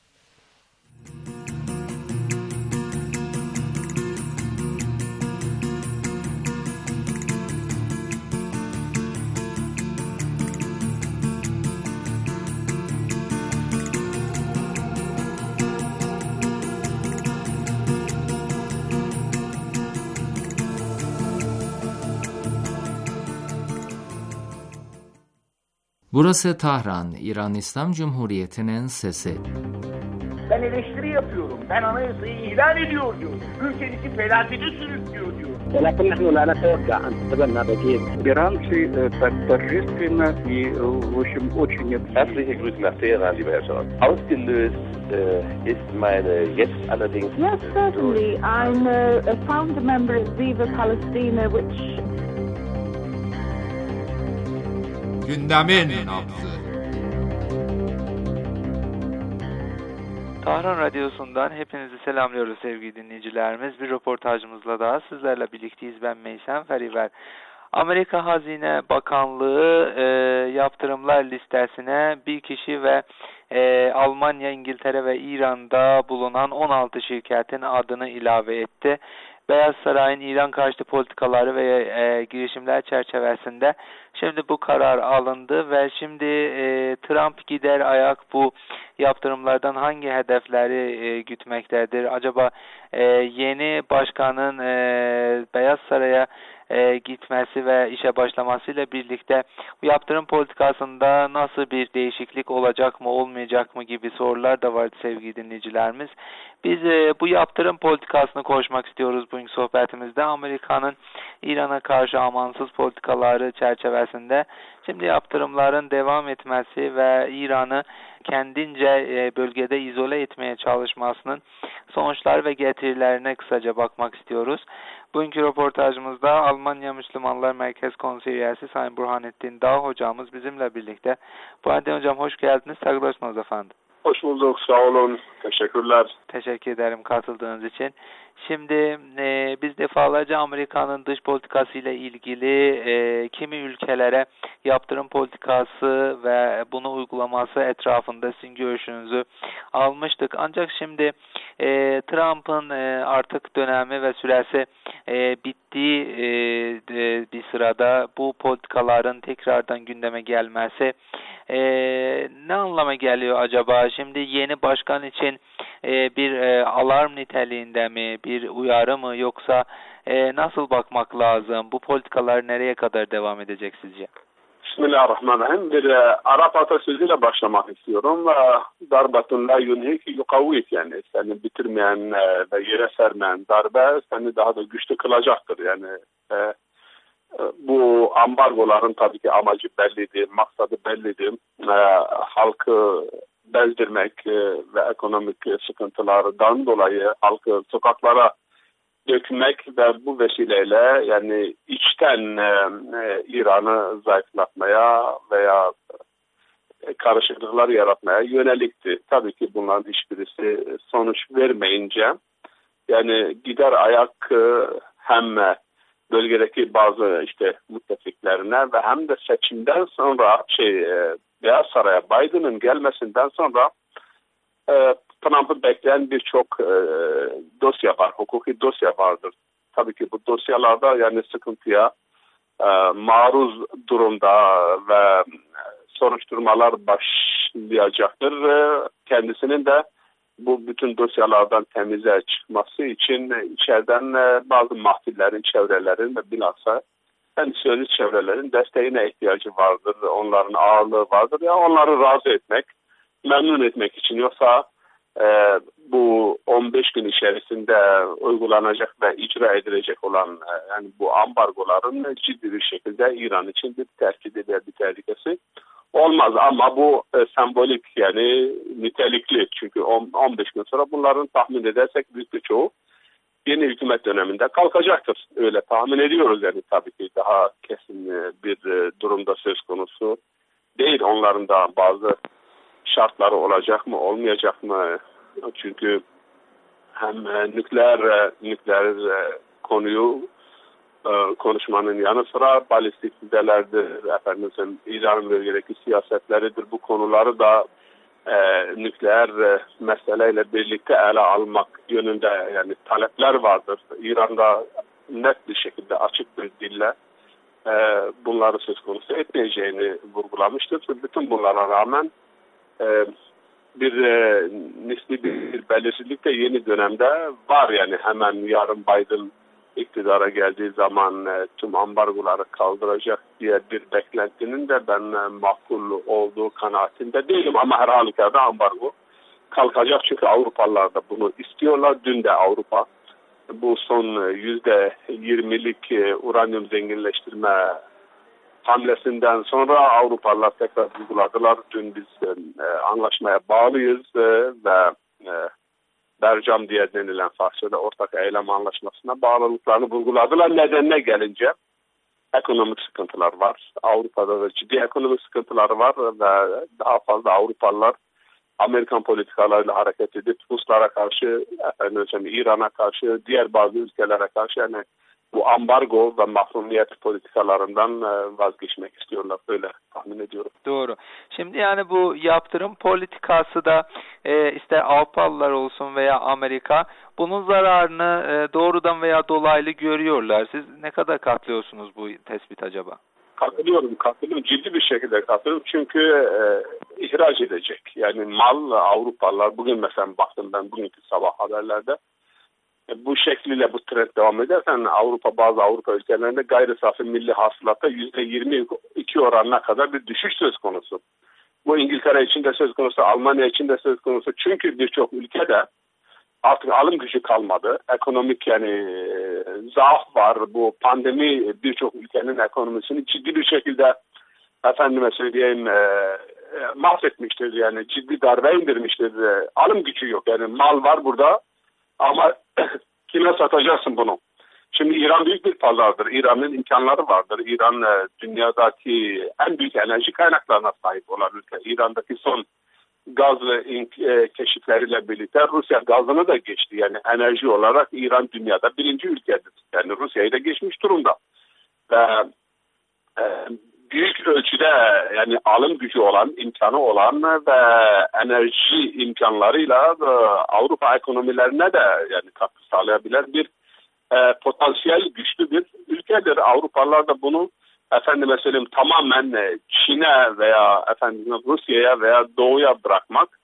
Burası Tahran, İran İslam Cumhuriyeti'nin sesi. Ben eleştiri yapıyorum. Ben anayasayı ilan ediyor diyor. Ülkenizi felakete sürüklüyor diyor. ولكن نحن لا نتوقع أن تتبنى بديل. Иранцы торжественно и, в общем, очень... Herzliche Grüße nach Teheran, lieber Herr Scholz. Ausgelöst ist meine jetzt allerdings... Yes, certainly. I'm a founder member of Viva Palestina, which... Gündemin nabzı. Tahran Radyosu'ndan hepinizi selamlıyoruz sevgili dinleyicilerimiz. Bir röportajımızla daha sizlerle birlikteyiz. Ben Meysen Feriver. Amerika Hazine Bakanlığı yaptırımlar listesine bir kişi ve Almanya, İngiltere ve İran'da bulunan 16 şirketin adını ilave etti. Beyaz Saray'ın İran karşıtı politikaları ve girişimler çerçevesinde şimdi bu karar alındı ve şimdi Trump gider ayak bu yaptırımlardan hangi hedefleri gütmektedir? Acaba yeni başkanın Beyaz Saray'a gitmesi ve işe başlamasıyla birlikte bu yaptırım politikasında nasıl bir değişiklik olacak mı olmayacak mı gibi sorular da vardı sevgili dinleyicilerimiz. Biz bu yaptırım politikasını konuşmak istiyoruz bugünkü sohbetimizde. Amerika'nın İran'a karşı amansız politikaları çerçevesinde şimdi yaptırımların devam etmesi ve İran'ı kendince bölgede izole etmeye çalışmasının sonuçları ve getirilerine kısaca bakmak istiyoruz. Bugünkü röportajımızda Almanya Müslümanlar Merkez Konseyi üyesi Sayın Burhanettin Dağ hocamız bizimle birlikte. Burhanettin hocam hoş geldiniz. Saygılar sunarız efendim. Hoş bulduk. Sağ olun. Teşekkürler. Teşekkür ederim katıldığınız için. Şimdi biz defalarca Amerika'nın dış politikası ile ilgili kimi ülkelere yaptırım politikası ve bunu uygulaması etrafında sizin görüşünüzü almıştık. Ancak şimdi Trump'ın artık dönemi ve süresi bittiği bir sırada bu politikaların tekrardan gündeme gelmesi ne anlama geliyor acaba? Şimdi yeni başkan için bir alarm niteliğinde mi, bir uyarı mı yoksa nasıl bakmak lazım? Bu politikalar nereye kadar devam edecek sizce? Bismillahirrahmanirrahim. Bir Arap atasözüyle başlamak istiyorum. Darbatun la yunhik yukavvik, yani seni bitirmeyen ve yere sermeyen darbe seni daha da güçlü kılacaktır. Yani bu ambargoların tabii ki amacı bellidir, maksadı bellidir. Halkı bezdirmek ve ekonomik sıkıntılardan dolayı halkı sokaklara dökmek ve bu vesileyle yani içten İran'ı zayıflatmaya veya karışıklıklar yaratmaya yönelikti. Tabii ki bunların hiçbirisi sonuç vermeyince yani gider ayak hem bölgedeki bazı müttefiklerine ve hem de seçimden sonra Beyaz Saray'a Biden'ın gelmesinden sonra Trump'ı bekleyen birçok dosya var, hukuki dosya vardır. Tabii ki bu dosyalarda yani sıkıntıya maruz durumda ve soruşturmalar başlayacaktır. Kendisinin de bu bütün dosyalardan temize çıkması için içeriden bazı mahfillerin, çevrelerin ve bilhassa endüstriyel çevrelerin desteğine ihtiyacı vardır. Onların ağırlığı vardır. Ya onları razı etmek, memnun etmek için, yoksa bu 15 gün içerisinde uygulanacak ve icra edilecek olan yani bu ambargoların ciddi bir şekilde İran için bir tehdidi ve bir tehlikesi olmaz. Ama bu sembolik, yani nitelikli, çünkü 15 gün sonra bunların tahmin edersek büyük bir çoğu yeni hükümet döneminde kalkacaktır. Öyle tahmin ediyoruz, yani tabii ki daha kesin bir durumda söz konusu değil. Onların da bazı şartları olacak mı, olmayacak mı? Çünkü hem nükleer konuyu konuşmanın yanı sıra balistik füzelerdir, İran'ın bölgedeki siyasetleridir. Bu konuları da nükleer meseleyle birlikte ele almak yönünde yani talepler vardır. İran'da net bir şekilde, açık bir dille bunları söz konusu etmeyeceğini vurgulamıştır. Bütün bunlara rağmen bir nispi bir belirsizlik de yeni dönemde var. Yani hemen yarın Biden iktidara geldiği zaman tüm ambargoları kaldıracak diye bir beklentinin de ben makul olduğu kanaatinde değilim. Ama her halükarda ambargo kalkacak, çünkü Avrupalılar da bunu istiyorlar. Dün de Avrupa bu son %20'lik uranyum zenginleştirme hamlesinden sonra Avrupalılar tekrar vurguladılar. Dün biz anlaşmaya bağlıyız ve Bercam diye denilen Farsça'da ortak eylem anlaşmasına bağlılıklarını vurguladılar. Nedenine gelince ekonomik sıkıntılar var. Avrupa'da da ciddi ekonomik sıkıntılar var ve daha fazla Avrupalılar Amerikan politikalarıyla hareket edip Ruslara karşı, İran'a karşı, diğer bazı ülkelere karşı yani bu ambargo ve mahrumiyet politikalarından vazgeçmek istiyorlar. Böyle tahmin ediyorum. Doğru. Şimdi yani bu yaptırım politikası da ister Avrupalılar olsun veya Amerika bunun zararını doğrudan veya dolaylı görüyorlar. Siz ne kadar katlıyorsunuz bu tespit acaba? Katılıyorum. Ciddi bir şekilde katılıyorum. Çünkü ihraç edecek. Yani mal Avrupalılar, bugün mesela baktım ben bugünkü sabah haberlerde, bu şekliyle bu trend devam edersen bazı Avrupa ülkelerinde gayri safi milli hasılata %22 oranına kadar bir düşüş söz konusu. Bu İngiltere için de söz konusu, Almanya için de söz konusu. Çünkü birçok ülkede artık alım gücü kalmadı. Ekonomik yani zaaf var. Bu pandemi birçok ülkenin ekonomisini ciddi bir şekilde mahvetmiştir. Yani ciddi darbe indirmiştir. Alım gücü yok. Yani mal var burada ama kime satacaksın bunu? Şimdi İran büyük bir pazardır. İran'ın imkanları vardır. İran dünyadaki en büyük enerji kaynaklarına sahip olan ülke. İran'daki son gaz keşifleriyle birlikte Rusya gazını da geçti. Yani enerji olarak İran dünyada birinci ülkedir. Yani Rusya'yı da geçmiş durumda. Büyük ölçüde yani alım gücü olan, imkanı olan ve enerji imkanlarıyla Avrupa ekonomilerine de yani katkı sağlayabilen bir potansiyel güçlü bir ülkedir. Avrupalılar da bunu tamamen Çin'e veya Rusya'ya veya Doğu'ya bırakmak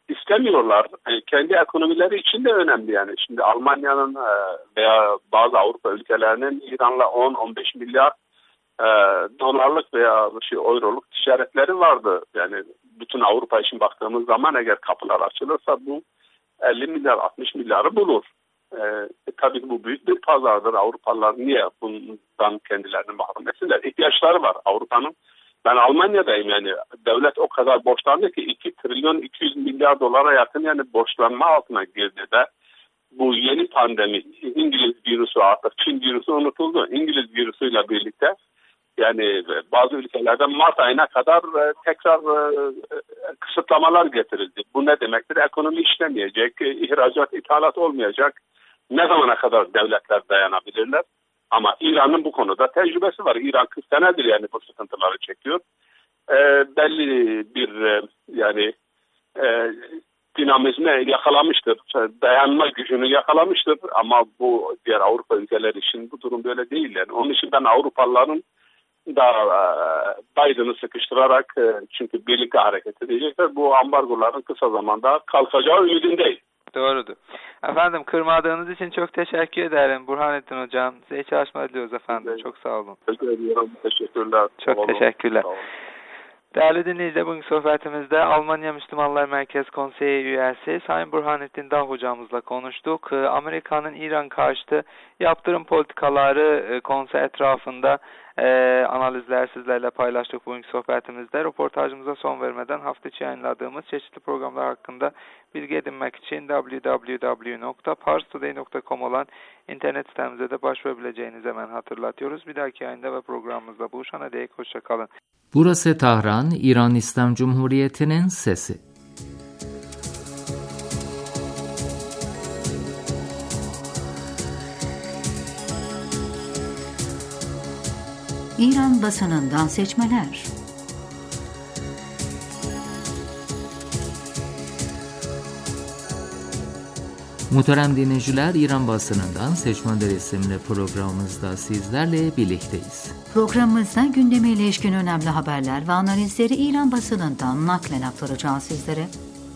istemiyorlar. Kendi ekonomileri için de önemli yani. Şimdi Almanya'nın veya bazı Avrupa ülkelerinin İran'la 10-15 milyar dolarlık veya euroluk ticaretleri vardı. Yani bütün Avrupa için baktığımız zaman eğer kapılar açılırsa bu 50 milyar 60 milyarı bulur. Tabii bu büyük bir pazardır. Avrupalılar niye bundan kendilerini mahrum etsinler? İhtiyaçları var Avrupa'nın. Ben Almanya'dayım yani devlet o kadar borçlandı ki 2 trilyon 200 milyar dolara yakın yani borçlanma altına girdi de bu yeni pandemi İngiliz virüsü artık Çin virüsü unutuldu. İngiliz virüsüyle birlikte yani bazı ülkelerde Mart ayına kadar tekrar kısıtlamalar getirildi. Bu ne demektir? Ekonomi işlemeyecek, ihracat, ithalat olmayacak. Ne zamana kadar devletler dayanabilirler? Ama İran'ın bu konuda tecrübesi var. İran 40 senedir yani bu sıkıntıları çekiyor. Belli bir yani dinamizmi yakalamıştır. Dayanma gücünü yakalamıştır. Ama bu diğer Avrupa ülkeleri için bu durum böyle değil. Yani onun için ben Avrupalıların da Biden'ı sıkıştırarak çünkü birlikte hareket edecekler. Bu ambargoların kısa zamanda kalkacağı ümidindeyim. Doğrudur. Efendim kırmadığınız için çok teşekkür ederim Burhanettin Hocam. Size iyi çalışmalar diliyoruz efendim. Evet. Çok sağ olun. Teşekkürler. Çok teşekkürler. Değerli dinleyiciler, bugün sohbetimizde Almanya Müslümanlar Merkez Konseyi üyesi Sayın Burhanettin Dağ hocamızla konuştuk. Amerika'nın İran karşıtı yaptırım politikaları konusu etrafında analizler sizlerle paylaştık bugünkü sohbetimizde. Röportajımıza son vermeden hafta içi yayınladığımız çeşitli programlar hakkında bilgi edinmek için www.parstoday.com olan internet sitemize de başvurabileceğinizi hemen hatırlatıyoruz. Bir dahaki yayında ve programımızda buluşana dek hoşçakalın. Burası Tahran, İran İslam Cumhuriyeti'nin sesi. İran basınından seçmeler. Muhterem dinleyiciler, İran basınından Seçmeler isimli programımızda sizlerle birlikteyiz. Programımızda gündeme ilişkin önemli haberler ve analizleri İran basınından naklen aktaracağız sizlere.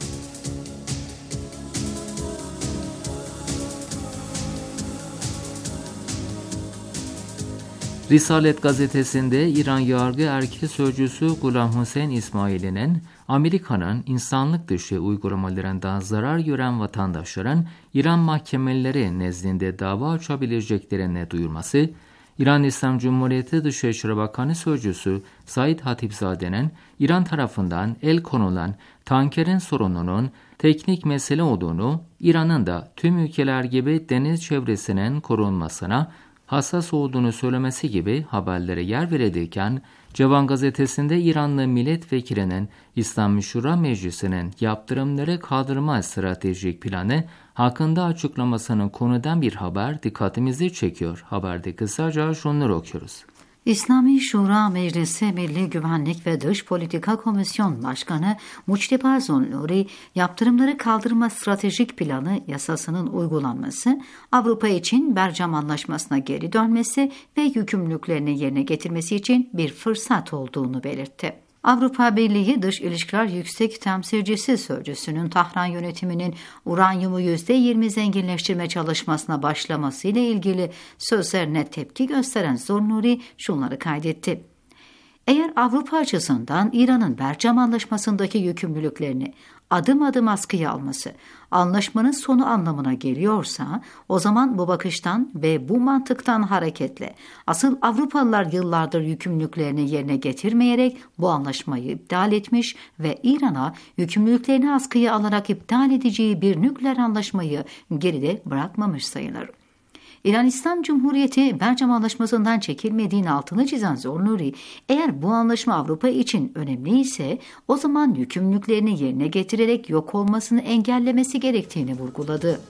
Risalet gazetesinde İran Yargı Erki Sözcüsü Gulam Hüseyin İsmaili'nin Amerika'nın insanlık dışı uygulamalarından zarar gören vatandaşların İran mahkemeleri nezdinde dava açabileceklerini duyurması, İran İslam Cumhuriyeti Dışişleri Bakanı Sözcüsü Said Hatipzade'nin İran tarafından el konulan tankerin sorununun teknik mesele olduğunu, İran'ın da tüm ülkeler gibi deniz çevresinin korunmasına hassas olduğunu söylemesi gibi haberlere yer verilirken, Cevan gazetesinde İranlı milletvekilinin İslami Şura Meclisi'nin yaptırımları kaldırma stratejik planı hakkında açıklamasının konudan bir haber dikkatimizi çekiyor. Haberde kısaca şunları okuyoruz. İslami Şura Meclisi Milli Güvenlik ve Dış Politika Komisyon Başkanı Muçteba Zonnuri, yaptırımları kaldırma stratejik planı yasasının uygulanması, Avrupa için Bercam Anlaşması'na geri dönmesi ve yükümlülüklerini yerine getirmesi için bir fırsat olduğunu belirtti. Avrupa Birliği Dış İlişkiler Yüksek Temsilcisi Sözcüsü'nün Tahran yönetiminin uranyumu %20 zenginleştirme çalışmasına başlamasıyla ilgili sözlerine tepki gösteren Zonnuri şunları kaydetti. Eğer Avrupa açısından İran'ın Bercam Anlaşması'ndaki yükümlülüklerini adım adım askıya alması anlaşmanın sonu anlamına geliyorsa, o zaman bu bakıştan ve bu mantıktan hareketle asıl Avrupalılar yıllardır yükümlülüklerini yerine getirmeyerek bu anlaşmayı iptal etmiş ve İran'a yükümlülüklerini askıya alarak iptal edeceği bir nükleer anlaşmayı geride bırakmamış sayılır. İran İslam Cumhuriyeti Bercam Anlaşması'ndan çekilmediğini altını çizen Zonnuri, eğer bu anlaşma Avrupa için önemli ise o zaman yükümlülüklerini yerine getirerek yok olmasını engellemesi gerektiğini vurguladı.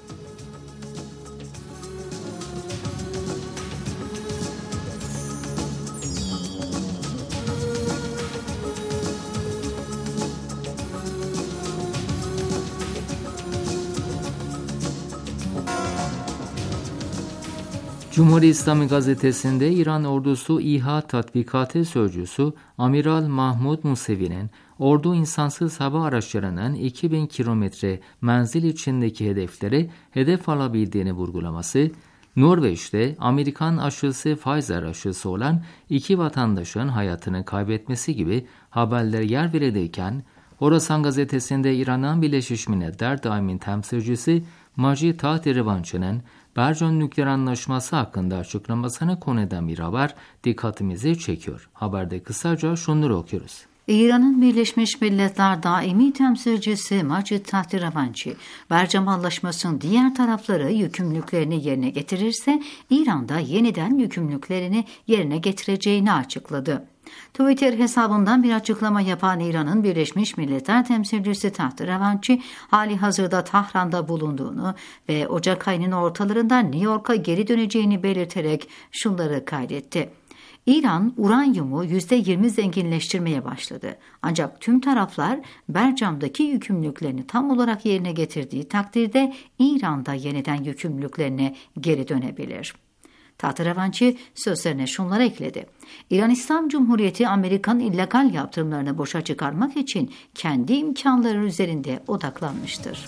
Cumhuriyet İslami gazetesinde İran ordusu İHA tatbikatı sözcüsü Amiral Mahmud Musevi'nin ordu insansız hava araçlarının 2000 kilometre menzil içindeki hedefleri hedef alabildiğini vurgulaması, Norveç'te Amerikan aşısı Pfizer aşısı olan 2 vatandaşın hayatını kaybetmesi gibi haberler yer verilirken, Horasan gazetesinde İran'ın Birleşmiş Milletler daimi temsilcisi Majid Tahirvanchi'nin Bercan nükleer anlaşması hakkında açıklamasını konu eden bir haber dikkatimizi çekiyor. Haberde kısaca şunları okuyoruz. İran'ın Birleşmiş Milletler daimi temsilcisi Majid Tahirvanchi, Bercam Anlaşması'nın diğer tarafları yükümlülüklerini yerine getirirse İran'da yeniden yükümlülüklerini yerine getireceğini açıkladı. Twitter hesabından bir açıklama yapan İran'ın Birleşmiş Milletler temsilcisi Tahirvanchi, hali hazırda Tahran'da bulunduğunu ve Ocak ayının ortalarında New York'a geri döneceğini belirterek şunları kaydetti. İran, uranyumu %20 zenginleştirmeye başladı. Ancak tüm taraflar Bercam'daki yükümlülüklerini tam olarak yerine getirdiği takdirde İran'da yeniden yükümlülüklerine geri dönebilir. Tahirvanchi sözlerine şunları ekledi. İran İslam Cumhuriyeti Amerikan illegal yaptırımlarını boşa çıkarmak için kendi imkanları üzerinde odaklanmıştır.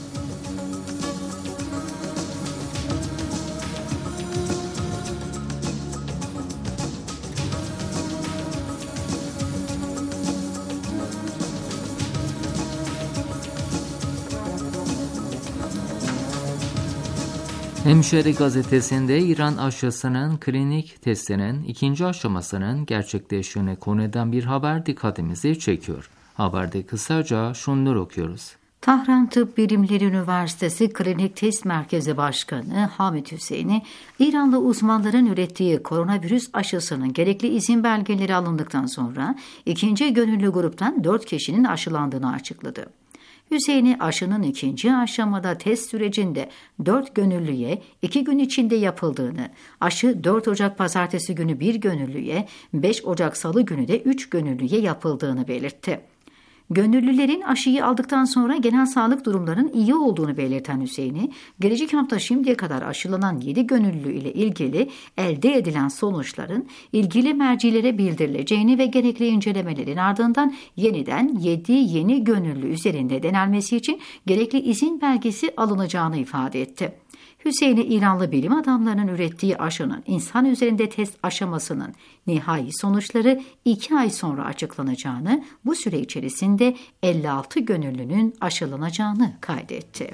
Hemşeri gazetesinde İran aşısının klinik testinin 2. aşamasının gerçekleştiğine konu eden bir haber dikkatimizi çekiyor. Haberde kısaca şunları okuyoruz. Tahran Tıp Bilimleri Üniversitesi Klinik Test Merkezi Başkanı Hamid Hüseyin'i, İranlı uzmanların ürettiği koronavirüs aşısının gerekli izin belgeleri alındıktan sonra 2. gönüllü gruptan 4 kişinin aşılandığını açıkladı. Hüseyin'i aşının 2. aşamada test sürecinde 4 gönüllüye 2 gün içinde yapıldığını, aşı 4 Ocak Pazartesi günü 1 gönüllüye, 5 Ocak Salı günü de 3 gönüllüye yapıldığını belirtti. Gönüllülerin aşıyı aldıktan sonra genel sağlık durumlarının iyi olduğunu belirten Hüseyin'i, gelecek hafta şimdiye kadar aşılanan 7 gönüllü ile ilgili elde edilen sonuçların ilgili mercilere bildirileceğini ve gerekli incelemelerin ardından yeniden 7 yeni gönüllü üzerinde denenmesi için gerekli izin belgesi alınacağını ifade etti. Hüseyin'i İranlı bilim adamlarının ürettiği aşının insan üzerinde test aşamasının nihai sonuçları 2 ay sonra açıklanacağını, bu süre içerisinde 56 gönüllünün aşılanacağını kaydetti.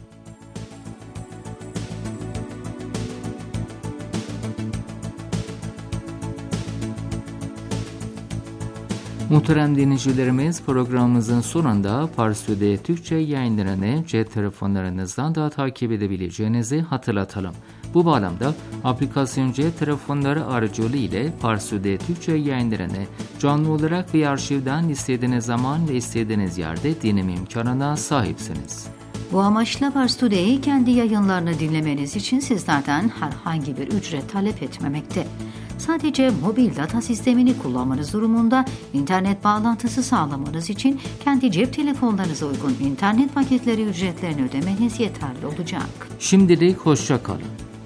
Muhterem dinleyicilerimiz, programımızın sonunda Parsu'da Türkçe yayınlarını cep telefonlarınızdan da takip edebileceğinizi hatırlatalım. Bu bağlamda aplikasyon cep telefonları aracılığı ile Parsu'da Türkçe yayınlarını canlı olarak ve arşivden istediğiniz zaman ve istediğiniz yerde dinleme imkanına sahipsiniz. Bu amaçla Pars Today kendi yayınlarını dinlemeniz için sizlerden herhangi bir ücret talep etmemekte. Sadece mobil data sistemini kullanmanız durumunda internet bağlantısı sağlamanız için kendi cep telefonlarınıza uygun internet paketleri ücretlerini ödemeniz yeterli olacak. Şimdilik hoşça kalın.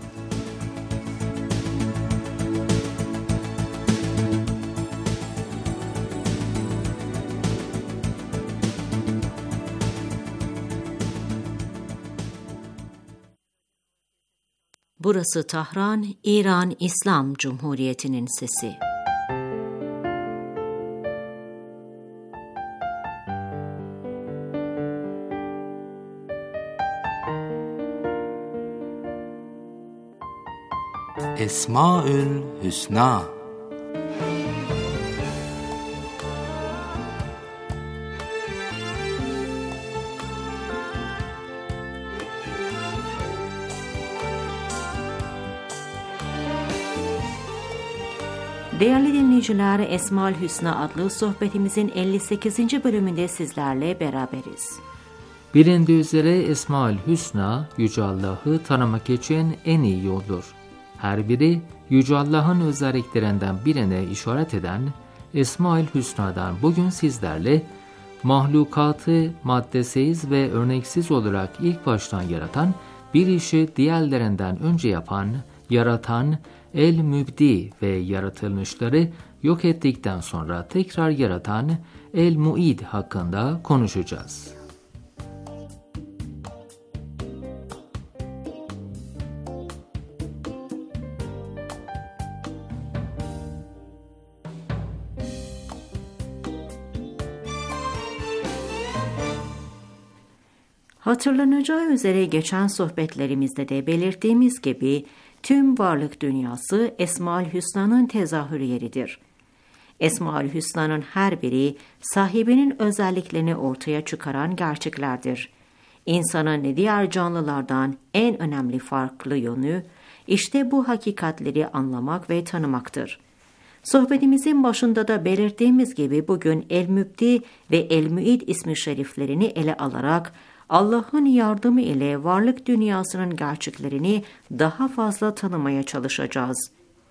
Burası Tahran, İran İslam Cumhuriyeti'nin sesi. Esmaül Hüsna. Değerli dinleyiciler, Esmaül Hüsna adlı sohbetimizin 58. bölümünde sizlerle beraberiz. Bilindiği üzere Esmaül Hüsna, Yüce Allah'ı tanımak için en iyi yoldur. Her biri Yüce Allah'ın özelliklerinden birine işaret eden Esmaül Hüsna'dan bugün sizlerle mahlukatı maddesiz ve örneksiz olarak ilk baştan yaratan, bir işi diğerlerinden önce yapan, yaratan, el-mübdi ve yaratılmışları yok ettikten sonra tekrar yaratan, El-Muid hakkında konuşacağız. Hatırlanacağı üzere geçen sohbetlerimizde de belirttiğimiz gibi tüm varlık dünyası Esma-ül Hüsna'nın tezahür yeridir. Esma-ül Hüsna'nın her biri sahibinin özelliklerini ortaya çıkaran gerçeklerdir. İnsanın diğer canlılardan en önemli farklı yönü işte bu hakikatleri anlamak ve tanımaktır. Sohbetimizin başında da belirttiğimiz gibi bugün El-Mübdi ve El-Müid ismi şeriflerini ele alarak Allah'ın yardımı ile varlık dünyasının gerçeklerini daha fazla tanımaya çalışacağız.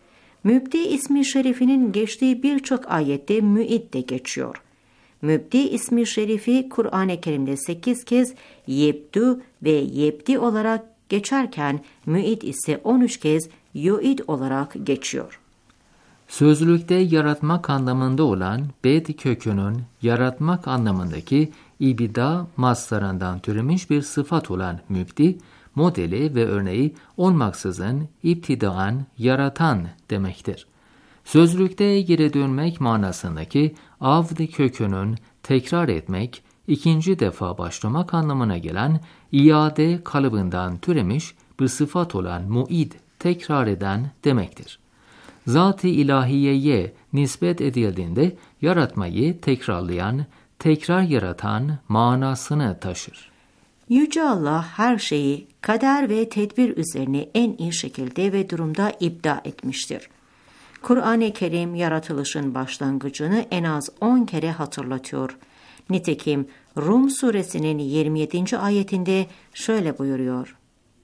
Mübdi ismi şerifinin geçtiği birçok ayette müid de geçiyor. Mübdi ismi şerifi Kur'an-ı Kerim'de 8 kez yebdu ve yebdi olarak geçerken müid ise 13 kez yuid olarak geçiyor. Sözlükte yaratmak anlamında olan bed kökünün yaratmak anlamındaki ibida mastarından türemiş bir sıfat olan mübdi, modeli ve örneği olmaksızın iptidaen yaratan demektir. Sözlükte geri dönmek manasındaki avd kökünün tekrar etmek, ikinci defa başlamak anlamına gelen iade kalıbından türemiş bir sıfat olan muid, tekrar eden demektir. Zat-ı ilahiyeye nispet edildiğinde yaratmayı tekrarlayan, tekrar yaratan manasını taşır. Yüce Allah her şeyi kader ve tedbir üzerine en iyi şekilde ve durumda ibda etmiştir. Kur'an-ı Kerim yaratılışın başlangıcını en az 10 kere hatırlatıyor. Nitekim Rum suresinin 27. ayetinde şöyle buyuruyor.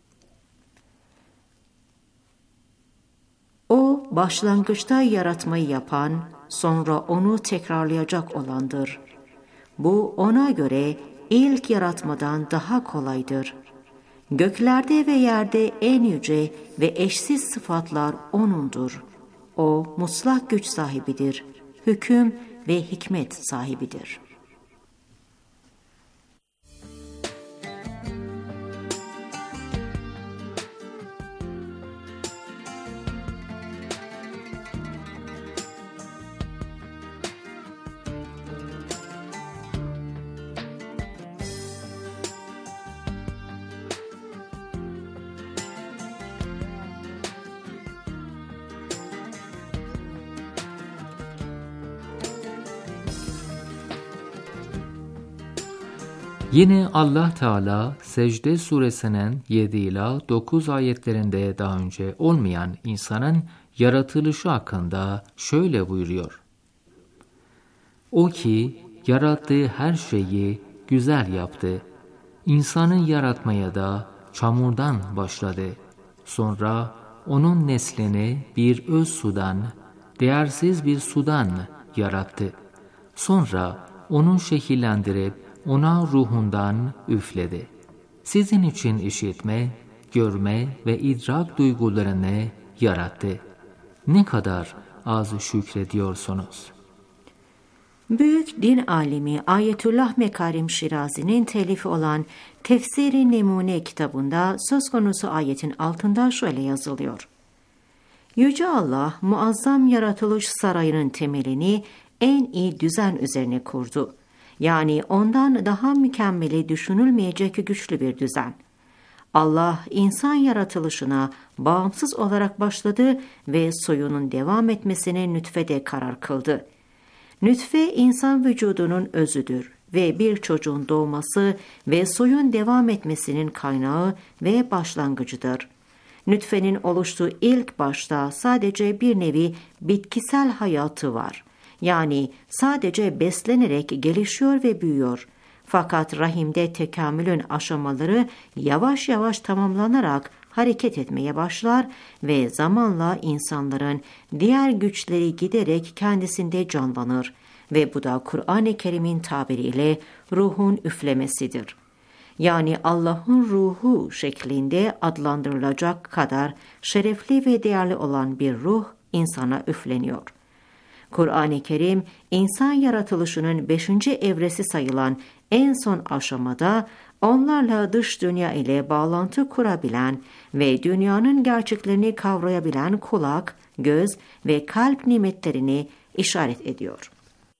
O başlangıçta yaratmayı yapan, sonra onu tekrarlayacak olandır. Bu ona göre ilk yaratmadan daha kolaydır. Göklerde ve yerde en yüce ve eşsiz sıfatlar O'nundur. O mutlak güç sahibidir, hüküm ve hikmet sahibidir. Yine Allah Teala Secde suresinin 7 ila 9 ayetlerinde daha önce olmayan insanın yaratılışı hakkında şöyle buyuruyor. O ki yarattığı her şeyi güzel yaptı. İnsanı yaratmaya da çamurdan başladı. Sonra onun neslini bir öz sudan, değersiz bir sudan yarattı. Sonra onu şekillendirip ona ruhundan üfledi. Sizin için işitme, görme ve idrak duygularını yarattı. Ne kadar az şükrediyorsunuz. Büyük din alimi Ayetullah Mekarim Şirazi'nin telifi olan Tefsir-i Nemune kitabında söz konusu ayetin altında şöyle yazılıyor. Yüce Allah muazzam yaratılış sarayının temelini en iyi düzen üzerine kurdu. Yani ondan daha mükemmeli düşünülmeyecek güçlü bir düzen. Allah insan yaratılışına bağımsız olarak başladı ve soyunun devam etmesine nütfede karar kıldı. Nütfe insan vücudunun özüdür ve bir çocuğun doğması ve soyun devam etmesinin kaynağı ve başlangıcıdır. Nütfenin oluştuğu ilk başta sadece bir nevi bitkisel hayatı var. Yani sadece beslenerek gelişiyor ve büyüyor. Fakat rahimde tekamülün aşamaları yavaş yavaş tamamlanarak hareket etmeye başlar ve zamanla insanların diğer güçleri giderek kendisinde canlanır ve bu da Kur'an-ı Kerim'in tabiriyle ruhun üflemesidir. Yani Allah'ın ruhu şeklinde adlandırılacak kadar şerefli ve değerli olan bir ruh insana üfleniyor. Kur'an-ı Kerim, insan yaratılışının 5. evresi sayılan en son aşamada onlarla dış dünya ile bağlantı kurabilen ve dünyanın gerçeklerini kavrayabilen kulak, göz ve kalp nimetlerini işaret ediyor.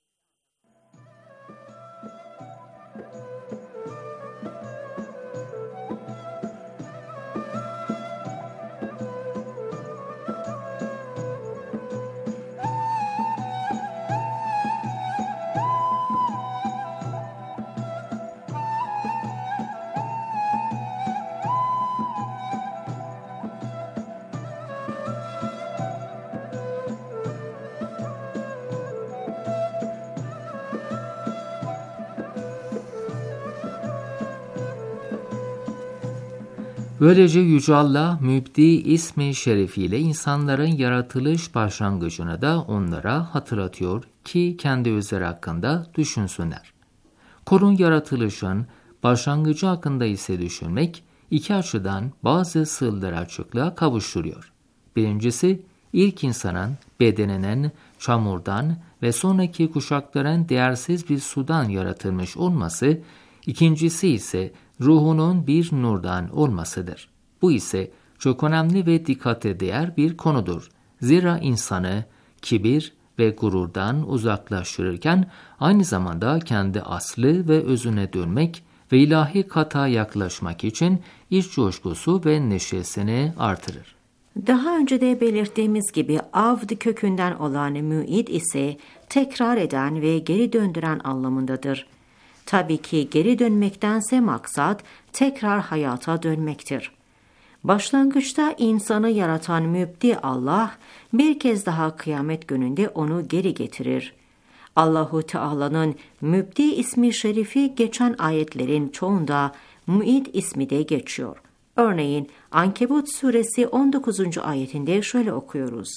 Böylece Yüce Allah Mübdi ismi şerefiyle insanların yaratılış başlangıcını da onlara hatırlatıyor ki kendi özleri hakkında düşünsünler. Kulun yaratılışın başlangıcı hakkında ise düşünmek iki açıdan bazı sırları açıklığa kavuşturuyor. Birincisi, ilk insanın bedeninin çamurdan ve sonraki kuşakların değersiz bir sudan yaratılmış olması, ikincisi ise ruhunun bir nurdan olmasıdır. Bu ise çok önemli ve dikkate değer bir konudur. Zira insanı kibir ve gururdan uzaklaştırırken aynı zamanda kendi aslı ve özüne dönmek ve ilahi kata yaklaşmak için iç coşkusu ve neşesini artırır. Daha önce de belirttiğimiz gibi avd kökünden olan mü'id ise tekrar eden ve geri döndüren anlamındadır. Tabii ki geri dönmektense maksat tekrar hayata dönmektir. Başlangıçta insanı yaratan mübdi Allah bir kez daha kıyamet gününde onu geri getirir. Allahu Teala'nın mübdi ismi şerifi geçen ayetlerin çoğunda mü'id ismi de geçiyor. Örneğin Ankebut suresi 19. ayetinde şöyle okuyoruz.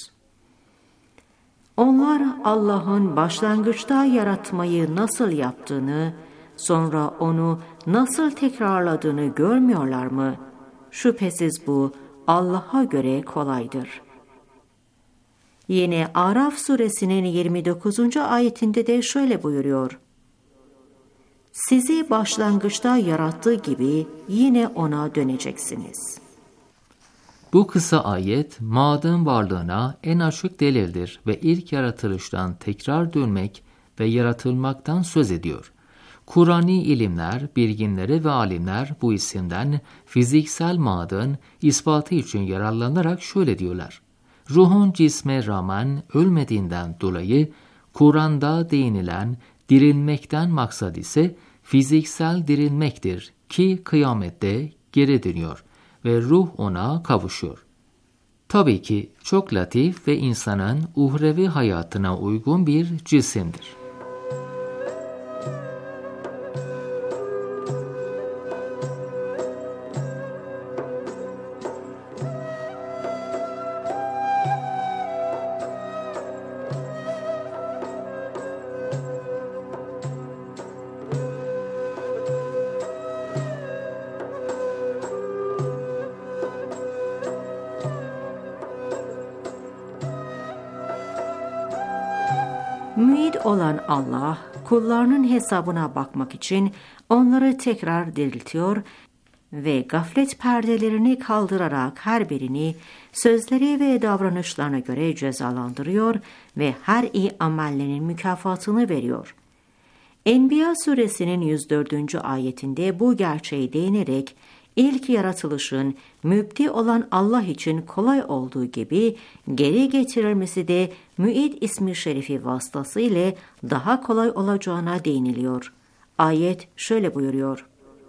Onlar Allah'ın başlangıçta yaratmayı nasıl yaptığını, sonra onu nasıl tekrarladığını görmüyorlar mı? Şüphesiz bu Allah'a göre kolaydır. Yine Araf suresinin 29. ayetinde de şöyle buyuruyor. Sizi başlangıçta yarattığı gibi yine ona döneceksiniz. Bu kısa ayet madın varlığına en açık delildir ve ilk yaratılıştan tekrar dönmek ve yaratılmaktan söz ediyor. Kur'ani ilimler, bilginleri ve alimler bu isimden fiziksel madın ispatı için yararlanarak şöyle diyorlar. Ruhun cisme rağmen ölmediğinden dolayı Kur'an'da değinilen dirilmekten maksat ise fiziksel dirilmektir ki kıyamette geri dönüyor ve ruh ona kavuşuyor. Tabii ki çok latif ve insanın uhrevi hayatına uygun bir cisimdir. Mü'id olan Allah, kullarının hesabına bakmak için onları tekrar diriltiyor ve gaflet perdelerini kaldırarak her birini sözleri ve davranışlarına göre cezalandırıyor ve her iyi amellerinin mükafatını veriyor. Enbiya suresinin 104. ayetinde bu gerçeği değinerek ilk yaratılışın mübdi olan Allah için kolay olduğu gibi geri getirilmesi de mü'id ismi şerifi vasıtasıyla daha kolay olacağına değiniliyor. Ayet şöyle buyuruyor.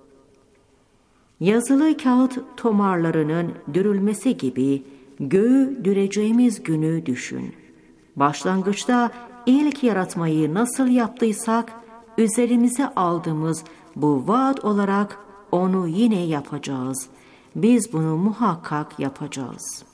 Yazılı kağıt tomarlarının dürülmesi gibi göğü düreceğimiz günü düşün. Başlangıçta ilk yaratmayı nasıl yaptıysak üzerimize aldığımız bu vaat olarak onu yine yapacağız. Biz bunu muhakkak yapacağız.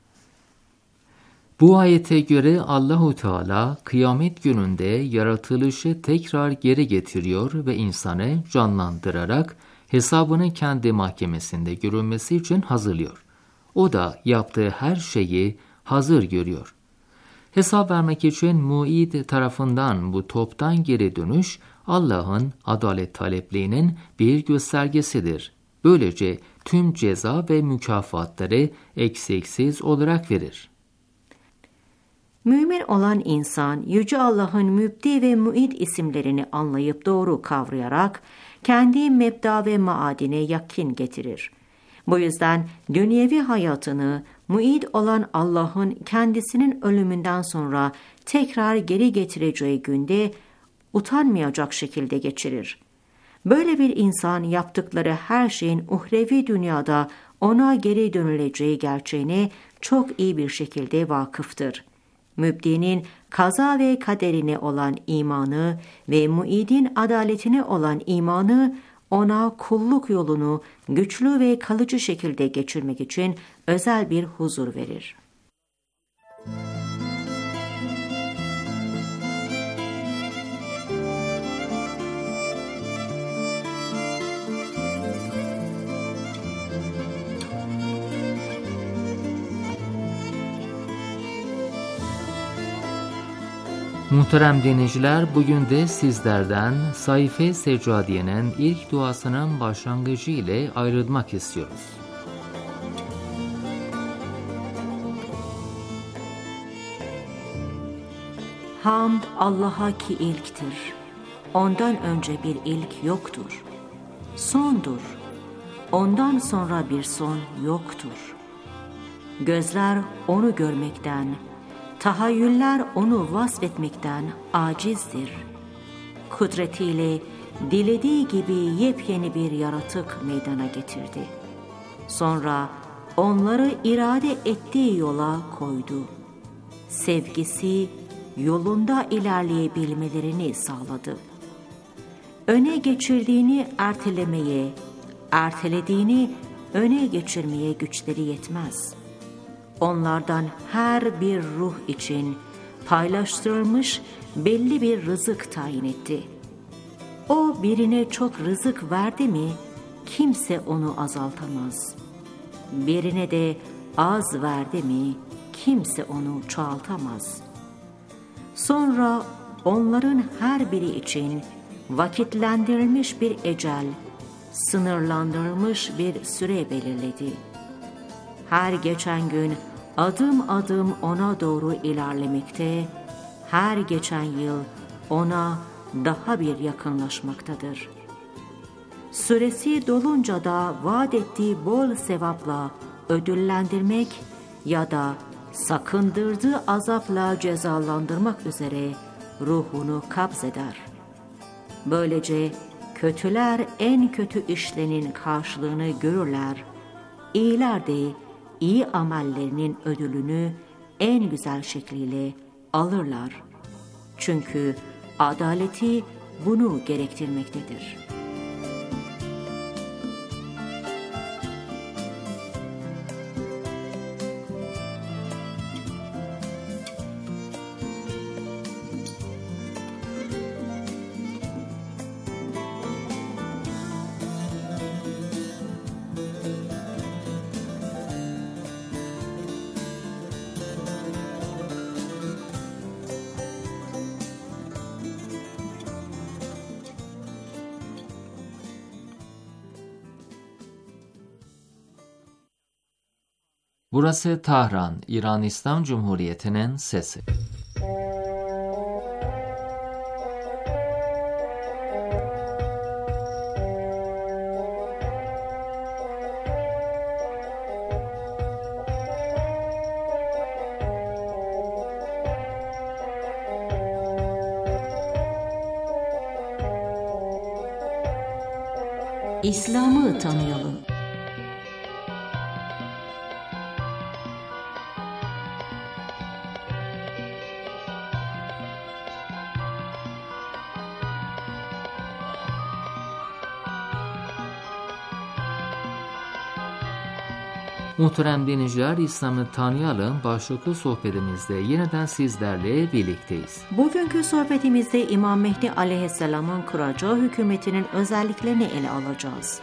Bu ayete göre Allahu Teala kıyamet gününde yaratılışı tekrar geri getiriyor ve insanı canlandırarak hesabını kendi mahkemesinde görülmesi için hazırlıyor. O da yaptığı her şeyi hazır görüyor. Hesap vermek için muid tarafından bu toptan geri dönüş Allah'ın adalet talepliğinin bir göstergesidir. Böylece tüm ceza ve mükafatları eksiksiz olarak verir. Mümin olan insan, Yüce Allah'ın mübdi ve muid isimlerini anlayıp doğru kavrayarak kendi mebda ve maadine yakin getirir. Bu yüzden dünyevi hayatını muid olan Allah'ın kendisinin ölümünden sonra tekrar geri getireceği günde utanmayacak şekilde geçirir. Böyle bir insan yaptıkları her şeyin uhrevi dünyada ona geri dönüleceği gerçeğine çok iyi bir şekilde vakıftır. Mübdinin kaza ve kaderine olan imanı ve muidin adaletine olan imanı ona kulluk yolunu güçlü ve kalıcı şekilde geçirmek için özel bir huzur verir. Muhterem dinleyiciler, bugün de sizlerden Sayfe Seccadiye'nin ilk duasının başlangıcı ile ayrılmak istiyoruz. Hamd Allah'a ki ilktir. Ondan önce bir ilk yoktur. Sondur. Ondan sonra bir son yoktur. Gözler onu görmekten, tahayyüller onu vasfetmekten acizdir. Kudretiyle dilediği gibi yepyeni bir yaratık meydana getirdi. Sonra onları irade ettiği yola koydu. Sevgisi yolunda ilerleyebilmelerini sağladı. Öne geçirdiğini ertelemeye, ertelediğini öne geçirmeye güçleri yetmez. Onlardan her bir ruh için paylaştırılmış belli bir rızık tayin etti. O birine çok rızık verdi mi, kimse onu azaltamaz. Birine de az verdi mi, kimse onu çoğaltamaz. Sonra onların her biri için vakitlendirilmiş bir ecel, sınırlandırılmış bir süre belirledi. Her geçen gün adım adım ona doğru ilerlemekte, her geçen yıl ona daha bir yakınlaşmaktadır. Süresi dolunca da vaat ettiği bol sevapla ödüllendirmek ya da sakındırdığı azapla cezalandırmak üzere ruhunu kabzeder. Böylece kötüler en kötü işlerinin karşılığını görürler, iyiler de iyi amellerinin ödülünü en güzel şekliyle alırlar. Çünkü adaleti bunu gerektirmektedir. Burası Tahran, İran İslam Cumhuriyeti'nin sesi. İslam'ı tanıyalım. Muhterem dinleyiciler, İslam'ı tanıyalım başlıklı sohbetimizde yeniden sizlerle birlikteyiz. Bugünkü sohbetimizde İmam Mehdi Aleyhisselam'ın kuracağı hükümetinin özelliklerini ele alacağız.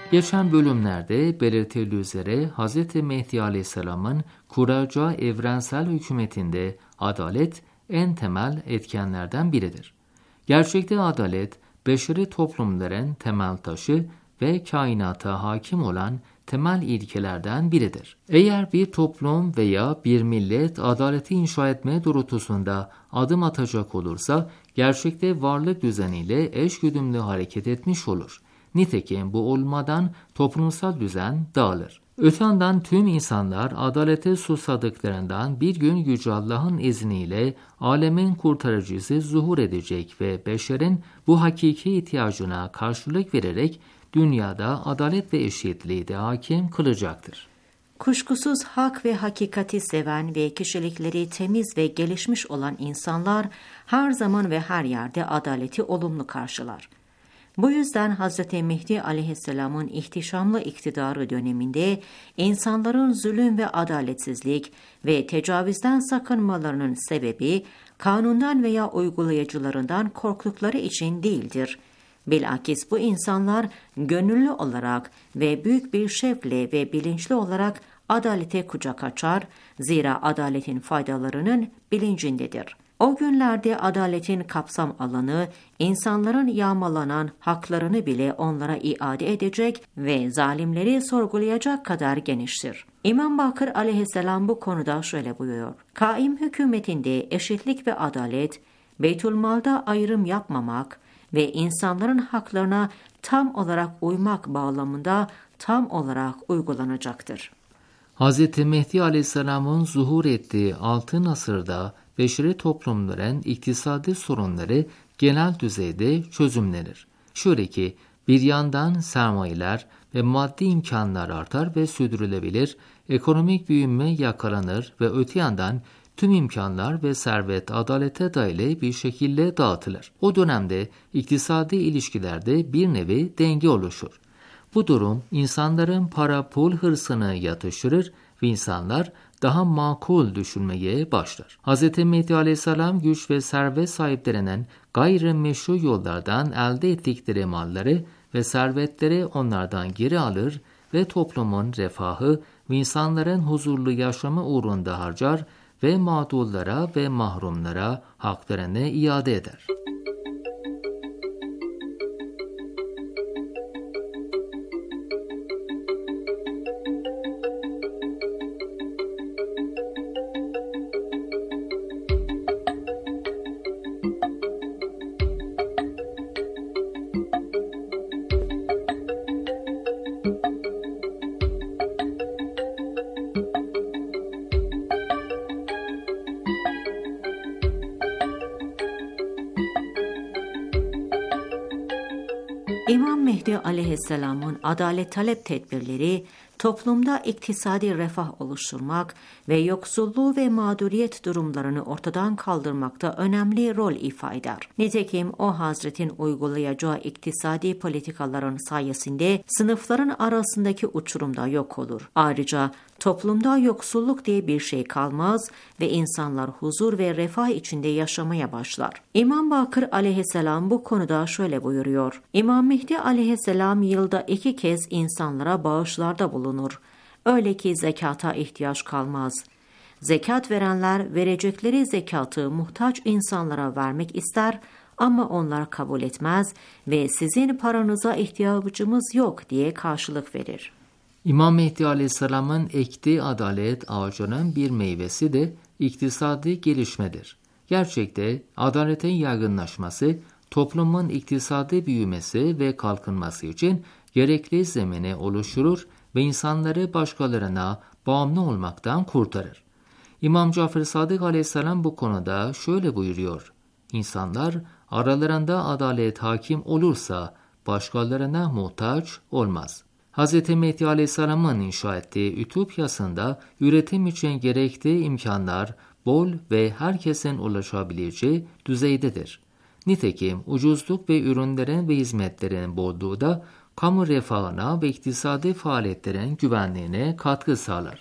Geçen bölümlerde belirtildiği üzere Hz. Mehdi Aleyhisselam'ın kuracağı evrensel hükümetinde adalet en temel etkenlerden biridir. Gerçekte adalet, beşeri toplumların temel taşı ve kainata hakim olan temel ilkelerden biridir. Eğer bir toplum veya bir millet adaleti inşa etme doğrultusunda adım atacak olursa, gerçekte varlık düzeniyle eşgüdümlü hareket etmiş olur. Nitekim bu olmadan toplumsal düzen dağılır. Öte yandan tüm insanlar adalete susadıklarından bir gün Yüce Allah'ın izniyle alemin kurtarıcısı zuhur edecek ve beşerin bu hakiki ihtiyacına karşılık vererek dünyada adalet ve eşitliği de hakim kılacaktır. Kuşkusuz hak ve hakikati seven ve kişilikleri temiz ve gelişmiş olan insanlar her zaman ve her yerde adaleti olumlu karşılar. Bu yüzden Hz. Mehdi Aleyhisselam'ın ihtişamlı iktidarı döneminde insanların zulüm ve adaletsizlik ve tecavüzden sakınmalarının sebebi kanundan veya uygulayıcılarından korktukları için değildir. Bilakis bu insanlar gönüllü olarak ve büyük bir şevkle ve bilinçli olarak adalete kucak açar, zira adaletin faydalarının bilincindedir. O günlerde adaletin kapsam alanı, insanların yağmalanan haklarını bile onlara iade edecek ve zalimleri sorgulayacak kadar geniştir. İmam Bakır Aleyhisselam bu konuda şöyle buyuruyor: Kaim hükümetinde eşitlik ve adalet, Beytülmal'da ayrım yapmamak ve insanların haklarına tam olarak uymak bağlamında tam olarak uygulanacaktır. Hz. Mehdi Aleyhisselam'ın zuhur ettiği altın asırda beşeri toplumların iktisadi sorunları genel düzeyde çözümlenir. Şöyle ki, bir yandan sermayeler ve maddi imkanlar artar ve sürdürülebilir, ekonomik büyüme yakalanır ve öte yandan tüm imkanlar ve servet adalete dayalı bir şekilde dağıtılır. O dönemde iktisadi ilişkilerde bir nevi denge oluşur. Bu durum insanların para pul hırsını yatıştırır ve insanlar daha makul düşünmeye başlar. Hz. Mehdi Aleyhisselam güç ve servet sahiplerinin gayrimeşru yollardan elde ettikleri malları ve servetleri onlardan geri alır ve toplumun refahı ve insanların huzurlu yaşamı uğrunda harcar ve mağdurlara ve mahrumlara haklarını iade eder. İmam Mehdi Aleyhisselam'ın adalet talep tedbirleri, toplumda iktisadi refah oluşturmak ve yoksulluğu ve mağduriyet durumlarını ortadan kaldırmakta önemli rol ifade eder. Nitekim o Hazretin uygulayacağı iktisadi politikaların sayesinde sınıfların arasındaki uçurum da yok olur. Ayrıca toplumda yoksulluk diye bir şey kalmaz ve insanlar huzur ve refah içinde yaşamaya başlar. İmam Bakır Aleyhisselam bu konuda şöyle buyuruyor: İmam Mehdi Aleyhisselam yılda 2 kez insanlara bağışlarda bulunur. Öyle ki zekata ihtiyaç kalmaz. Zekat verenler verecekleri zekatı muhtaç insanlara vermek ister ama onlar kabul etmez ve sizin paranıza ihtiyacımız yok diye karşılık verir. İmam Mehdi Aleyhisselam'ın ektiği adalet ağacının bir meyvesi de iktisadi gelişmedir. Gerçekte adaletin yaygınlaşması, toplumun iktisadi büyümesi ve kalkınması için gerekli zemini oluşturur ve insanları başkalarına bağımlı olmaktan kurtarır. İmam Cafer Sadık Aleyhisselam bu konuda şöyle buyuruyor: İnsanlar aralarında adalet hakim olursa başkalarına muhtaç olmaz. Hz. Mehdi Aleyhisselam'ın inşa ettiği ütopyasında üretim için gerekli imkanlar bol ve herkesin ulaşabileceği düzeydedir. Nitekim ucuzluk ve ürünlerin ve hizmetlerin bolluğu da kamu refahına ve iktisadi faaliyetlerin güvenliğine katkı sağlar.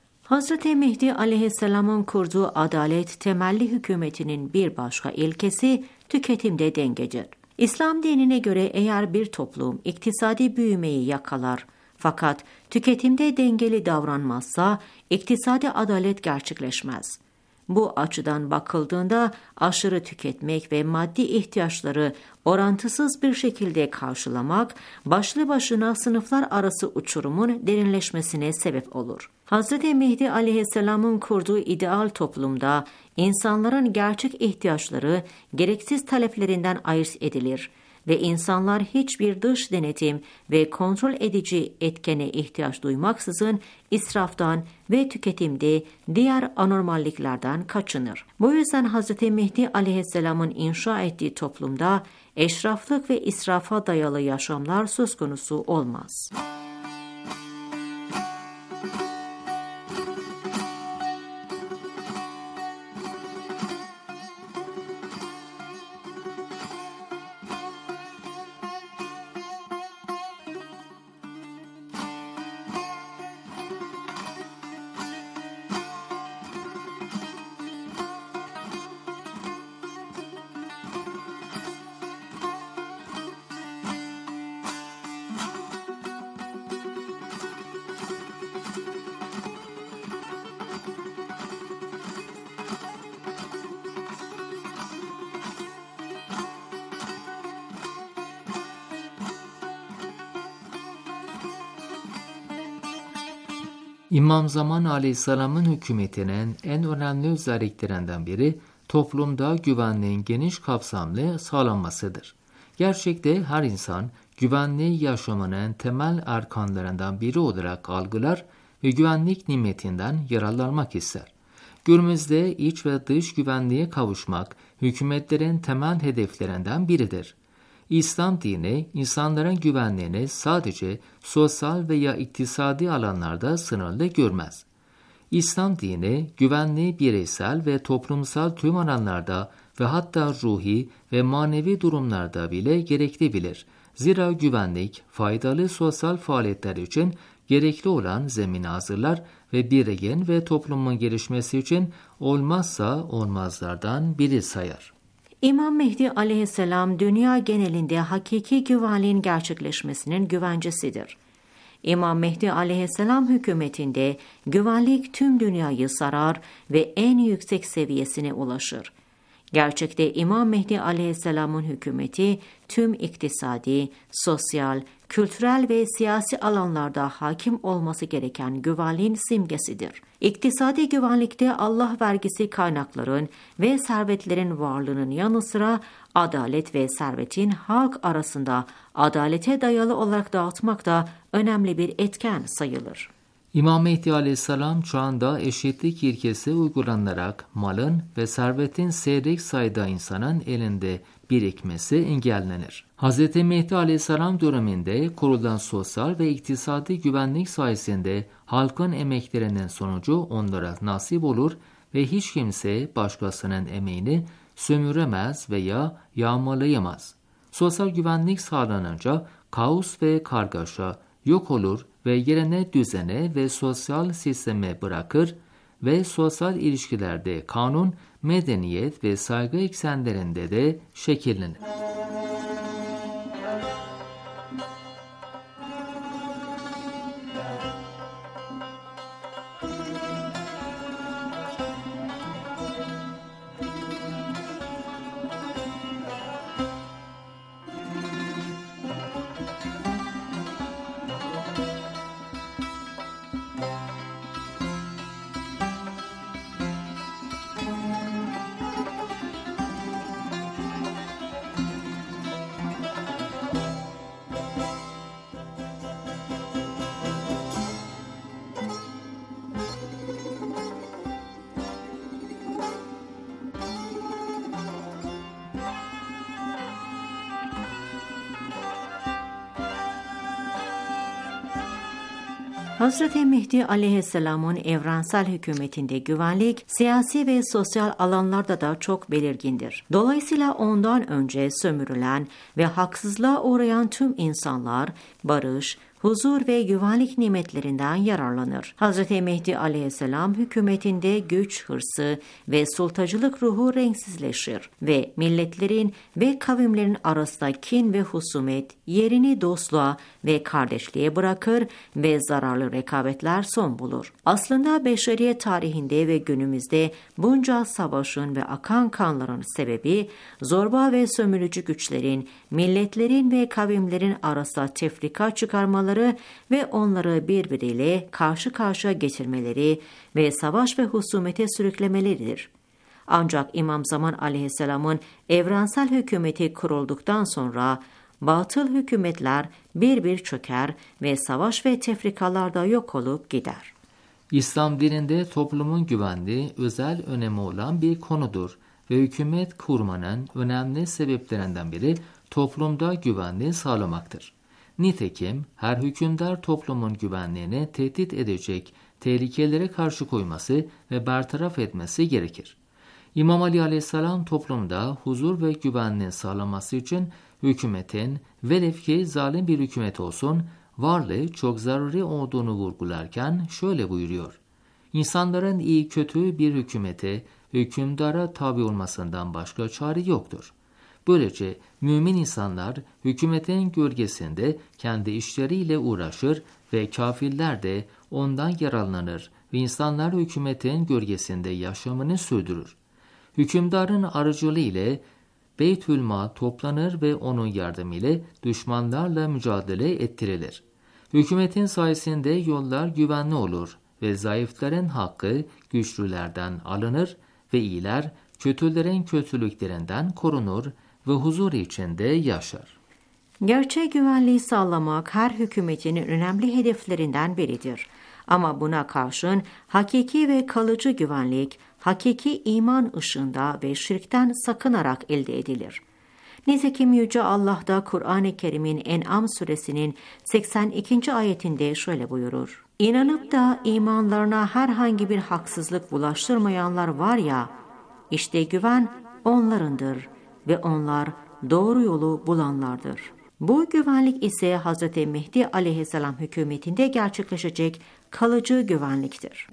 Hz. Mehdi Aleyhisselam'ın kurduğu adalet temelli hükümetinin bir başka ilkesi tüketimde dengedir. İslam dinine göre eğer bir toplum iktisadi büyümeyi yakalar fakat tüketimde dengeli davranmazsa iktisadi adalet gerçekleşmez. Bu açıdan bakıldığında aşırı tüketmek ve maddi ihtiyaçları orantısız bir şekilde karşılamak başlı başına sınıflar arası uçurumun derinleşmesine sebep olur. Hz. Mehdi aleyhisselamın kurduğu ideal toplumda insanların gerçek ihtiyaçları gereksiz taleplerinden ayırt edilir ve insanlar hiçbir dış denetim ve kontrol edici etkene ihtiyaç duymaksızın israftan ve tüketimde diğer anormalliklerden kaçınır. Bu yüzden Hz. Mehdi aleyhisselamın inşa ettiği toplumda eşraflık ve israfa dayalı yaşamlar söz konusu olmaz. İmam Zaman Aleyhisselam'ın hükümetinin en önemli özelliklerinden biri toplumda güvenliğin geniş kapsamlı sağlanmasıdır. Gerçekte her insan güvenli yaşamının temel erkanlarından biri olarak algılar ve güvenlik nimetinden yararlanmak ister. Günümüzde iç ve dış güvenliğe kavuşmak hükümetlerin temel hedeflerinden biridir. İslam dini insanların güvenliğini sadece sosyal veya iktisadi alanlarda sınırlı görmez. İslam dini güvenliği bireysel ve toplumsal tüm alanlarda ve hatta ruhi ve manevi durumlarda bile gerekli bilir. Zira güvenlik faydalı sosyal faaliyetler için gerekli olan zemini hazırlar ve bireyin ve toplumun gelişmesi için olmazsa olmazlardan biri sayar. İmam Mehdi aleyhisselam dünya genelinde hakiki güvenliğin gerçekleşmesinin güvencesidir. İmam Mehdi aleyhisselam hükümetinde güvenlik tüm dünyayı sarar ve en yüksek seviyesine ulaşır. Gerçekte İmam Mehdi aleyhisselamın hükümeti tüm iktisadi, sosyal, kültürel ve siyasi alanlarda hakim olması gereken güvenliğin simgesidir. İktisadi güvenlikte Allah vergisi kaynakların ve servetlerin varlığının yanı sıra adalet ve servetin halk arasında adalete dayalı olarak dağıtmak da önemli bir etken sayılır. İmam Mehdi Aleyhisselam çağında eşitlik ilkesi uygulanarak malın ve servetin seyrek sayıda insanın elinde birikmesi engellenir. Hz. Mehdi Aleyhisselam döneminde kurulan sosyal ve iktisadi güvenlik sayesinde halkın emeklerinin sonucu onlara nasip olur ve hiç kimse başkasının emeğini sömüremez veya yağmalayamaz. Sosyal güvenlik sağlanınca kaos ve kargaşa yok olur ve yerine düzene ve sosyal sisteme bırakır ve sosyal ilişkilerde kanun, medeniyet ve saygı eksenlerinde de şekillenir. Hazreti Mehdi aleyhisselamın evrensel hükümetinde güvenlik, siyasi ve sosyal alanlarda da çok belirgindir. Dolayısıyla ondan önce sömürülen ve haksızlığa uğrayan tüm insanlar barış, huzur ve güvenlik nimetlerinden yararlanır. Hz. Mehdi aleyhisselam hükümetinde güç, hırsı ve sultacılık ruhu renksizleşir ve milletlerin ve kavimlerin arasında kin ve husumet yerini dostluğa ve kardeşliğe bırakır ve zararlı rekabetler son bulur. Aslında beşeriyet tarihinde ve günümüzde bunca savaşın ve akan kanların sebebi zorba ve sömürücü güçlerin milletlerin ve kavimlerin arasında tefrika çıkarmaları ve onları birbiriyle karşı karşıya getirmeleri ve savaş ve husumete sürüklemeleridir. Ancak İmam Zaman aleyhisselamın evrensel hükümeti kurulduktan sonra batıl hükümetler bir çöker ve savaş ve tefrikalarda yok olup gider. İslam dininde toplumun güvenliği özel önemi olan bir konudur ve hükümet kurmanın önemli sebeplerinden biri toplumda güvenliği sağlamaktır. Nitekim her hükümdar toplumun güvenliğini tehdit edecek tehlikelere karşı koyması ve bertaraf etmesi gerekir. İmam Ali aleyhisselam toplumda huzur ve güvenliği sağlaması için hükümetin velev ki zalim bir hükümet olsun varlığı çok zaruri olduğunu vurgularken şöyle buyuruyor. İnsanların iyi kötü bir hükümete, hükümdara tabi olmasından başka çare yoktur. Böylece mümin insanlar hükümetin gölgesinde kendi işleriyle uğraşır ve kafirler de ondan yararlanır ve insanlar hükümetin gölgesinde yaşamını sürdürür. Hükümdarın aracılığı ile Beytülmal toplanır ve onun yardımıyla düşmanlarla mücadele ettirilir. Hükümetin sayesinde yollar güvenli olur ve zayıfların hakkı güçlülerden alınır ve iyiler kötülerin kötülüklerinden korunur ve huzur içinde yaşar. Gerçek güvenliği sağlamak her hükümetin önemli hedeflerinden biridir. Ama buna karşın hakiki ve kalıcı güvenlik, hakiki iman ışığında ve şirkten sakınarak elde edilir. Nitekim Yüce Allah da Kur'an-ı Kerim'in En'am suresinin 82. ayetinde şöyle buyurur. İnanıp da imanlarına herhangi bir haksızlık bulaştırmayanlar var ya, işte güven onlarındır ve onlar doğru yolu bulanlardır. Bu güvenlik ise Hz. Mehdi aleyhisselam hükümetinde gerçekleşecek kalıcı güvenliktir.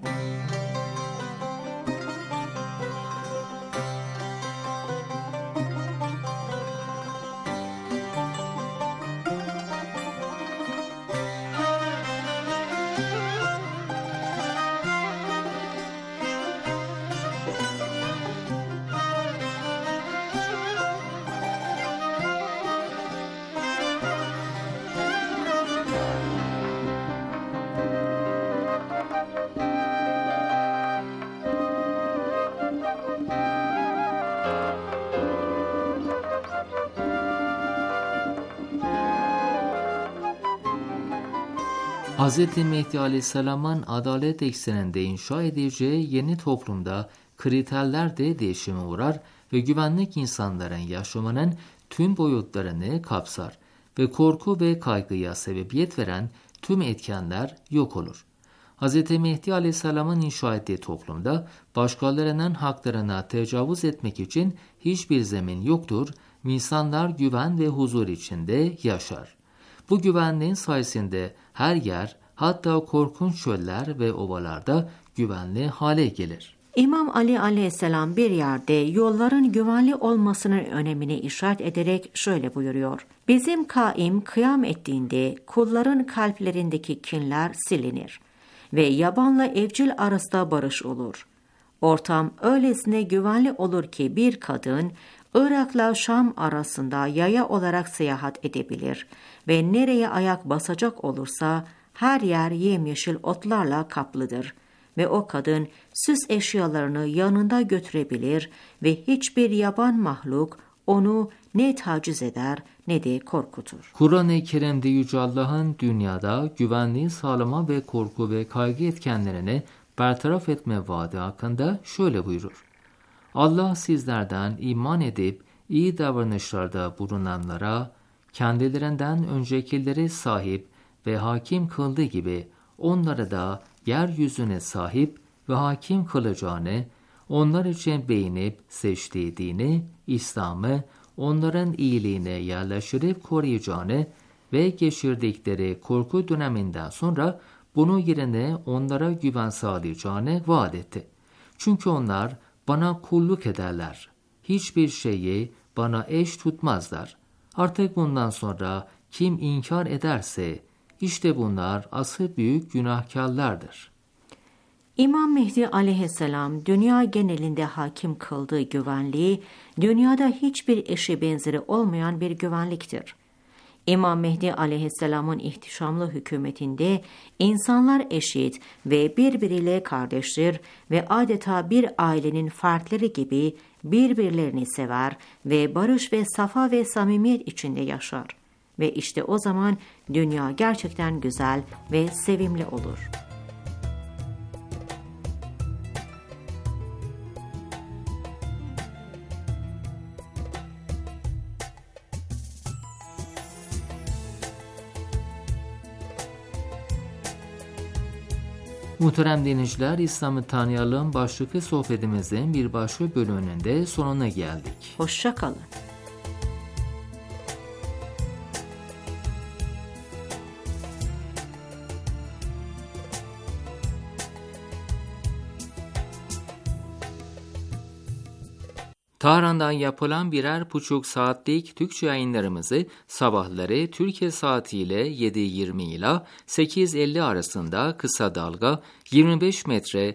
Hz. Mehdi Aleyhisselam'ın adalet ekseninde inşa edeceği yeni toplumda kriterler de değişime uğrar ve güvenlik insanların yaşamının tüm boyutlarını kapsar ve korku ve kaygıya sebebiyet veren tüm etkenler yok olur. Hz. Mehdi Aleyhisselam'ın inşa ettiği toplumda başkalarının haklarına tecavüz etmek için hiçbir zemin yoktur ve insanlar güven ve huzur içinde yaşar. Bu güvenliğin sayesinde her yer, hatta korkunç çöller ve ovalarda güvenli hale gelir. İmam Ali aleyhisselam bir yerde yolların güvenli olmasının önemini işaret ederek şöyle buyuruyor. Bizim kaim kıyam ettiğinde kulların kalplerindeki kinler silinir ve yabanla evcil arasında barış olur. Ortam öylesine güvenli olur ki bir kadın Irak'la Şam arasında yaya olarak seyahat edebilir ve nereye ayak basacak olursa her yer yemyeşil otlarla kaplıdır ve o kadın süs eşyalarını yanında götürebilir ve hiçbir yaban mahluk onu ne taciz eder ne de korkutur. Kur'an-ı Kerim'de Yüce Allah'ın dünyada güvenliği sağlama ve korku ve kaygı etkenlerini bertaraf etme vaadi hakkında şöyle buyurur. Allah sizlerden iman edip iyi davranışlarda bulunanlara kendilerinden öncekileri sahip ve hakim kıldığı gibi onları da yeryüzüne sahip ve hakim kılacağını, onlar için beğenip seçtiği dini, İslam'ı onların iyiliğine yerleştirip koruyacağını ve geçirdikleri korku döneminden sonra bunun yerine onlara güven sağlayacağını vaat etti. Çünkü onlar bana kulluk ederler. Hiçbir şeyi bana eş tutmazlar. Artık bundan sonra kim inkar ederse işte bunlar asıl büyük günahkarlardır. İmam Mehdi aleyhisselam dünya genelinde hakim kıldığı güvenliği dünyada hiçbir eşi benzeri olmayan bir güvenliktir. İmam Mehdi aleyhisselamın ihtişamlı hükümetinde insanlar eşit ve birbiriyle kardeştir ve adeta bir ailenin fertleri gibi birbirlerini sever ve barış ve safa ve samimiyet içinde yaşar. Ve işte o zaman dünya gerçekten güzel ve sevimli olur. Muhterem dinleyiciler, İslam'ı tanıyalım başlıklı sohbetimizin bir başka bölümünde sonuna geldik. Hoşça kalın. Tahran'dan yapılan birer buçuk saatlik Türkçe yayınlarımızı sabahları Türkiye saatiyle 7:20 ila 8:50 arasında kısa dalga 25 metre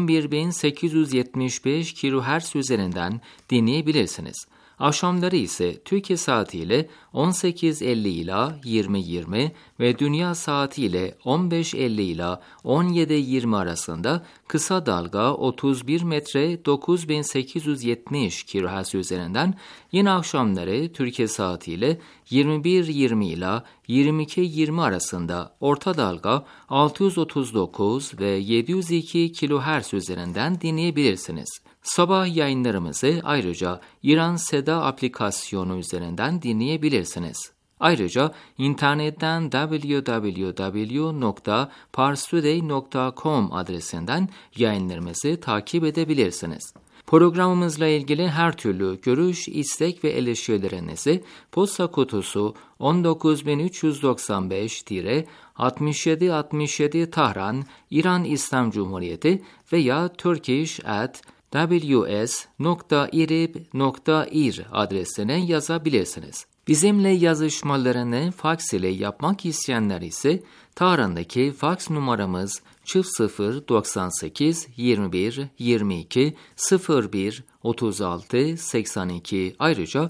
11.875 kHz üzerinden dinleyebilirsiniz. Akşamları ise Türkiye saatiyle 18:50 ila 20:20 ve dünya saatiyle 15:50 ila 17:20 arasında kısa dalga 31 metre 9870 kHz üzerinden, yine akşamları Türkiye saatiyle 21:20 ila 22:20 arasında orta dalga 639 ve 702 kHz üzerinden dinleyebilirsiniz. Sabah yayınlarımızı ayrıca İran Seda aplikasyonu üzerinden dinleyebilirsiniz. Ayrıca internetten www.parstoday.com adresinden yayınlarımızı takip edebilirsiniz. Programımızla ilgili her türlü görüş, istek ve eleştirilerinizi posta kutusu 19395-6767 Tahran, İran İslam Cumhuriyeti veya turkish@ws.irib.ir adresine yazabilirsiniz. Bizimle yazışmalarını faks ile yapmak isteyenler ise Tahran'daki faks numaramız 0098 21 22 01 36 82, ayrıca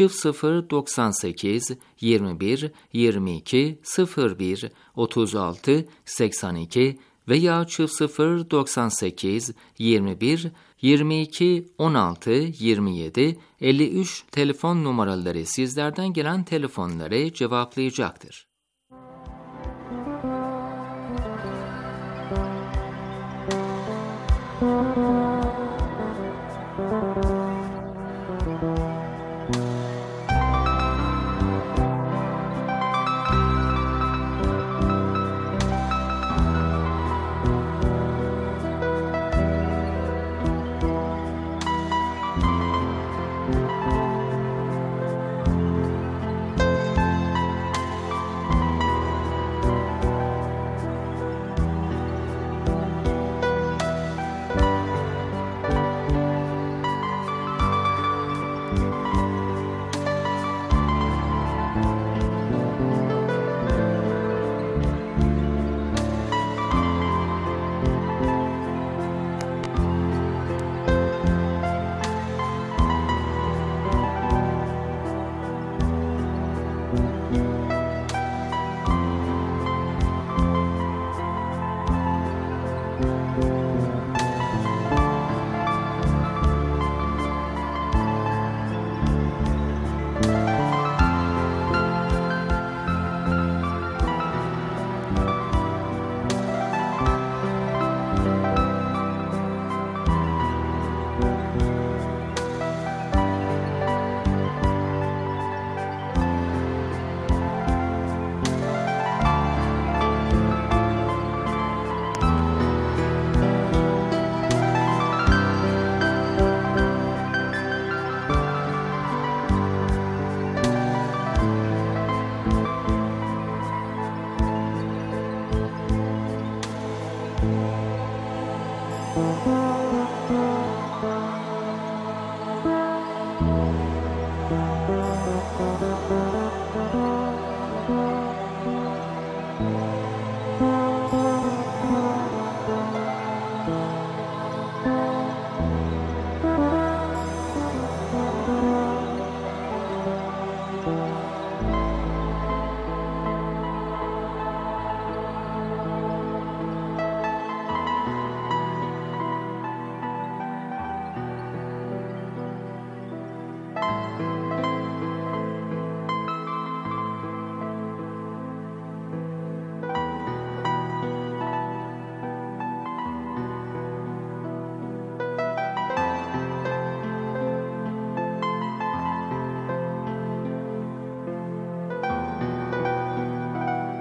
0098 21 22 01 36 82 veya 0098 21 22 16 27 53 telefon numaraları sizlerden gelen telefonları cevaplayacaktır.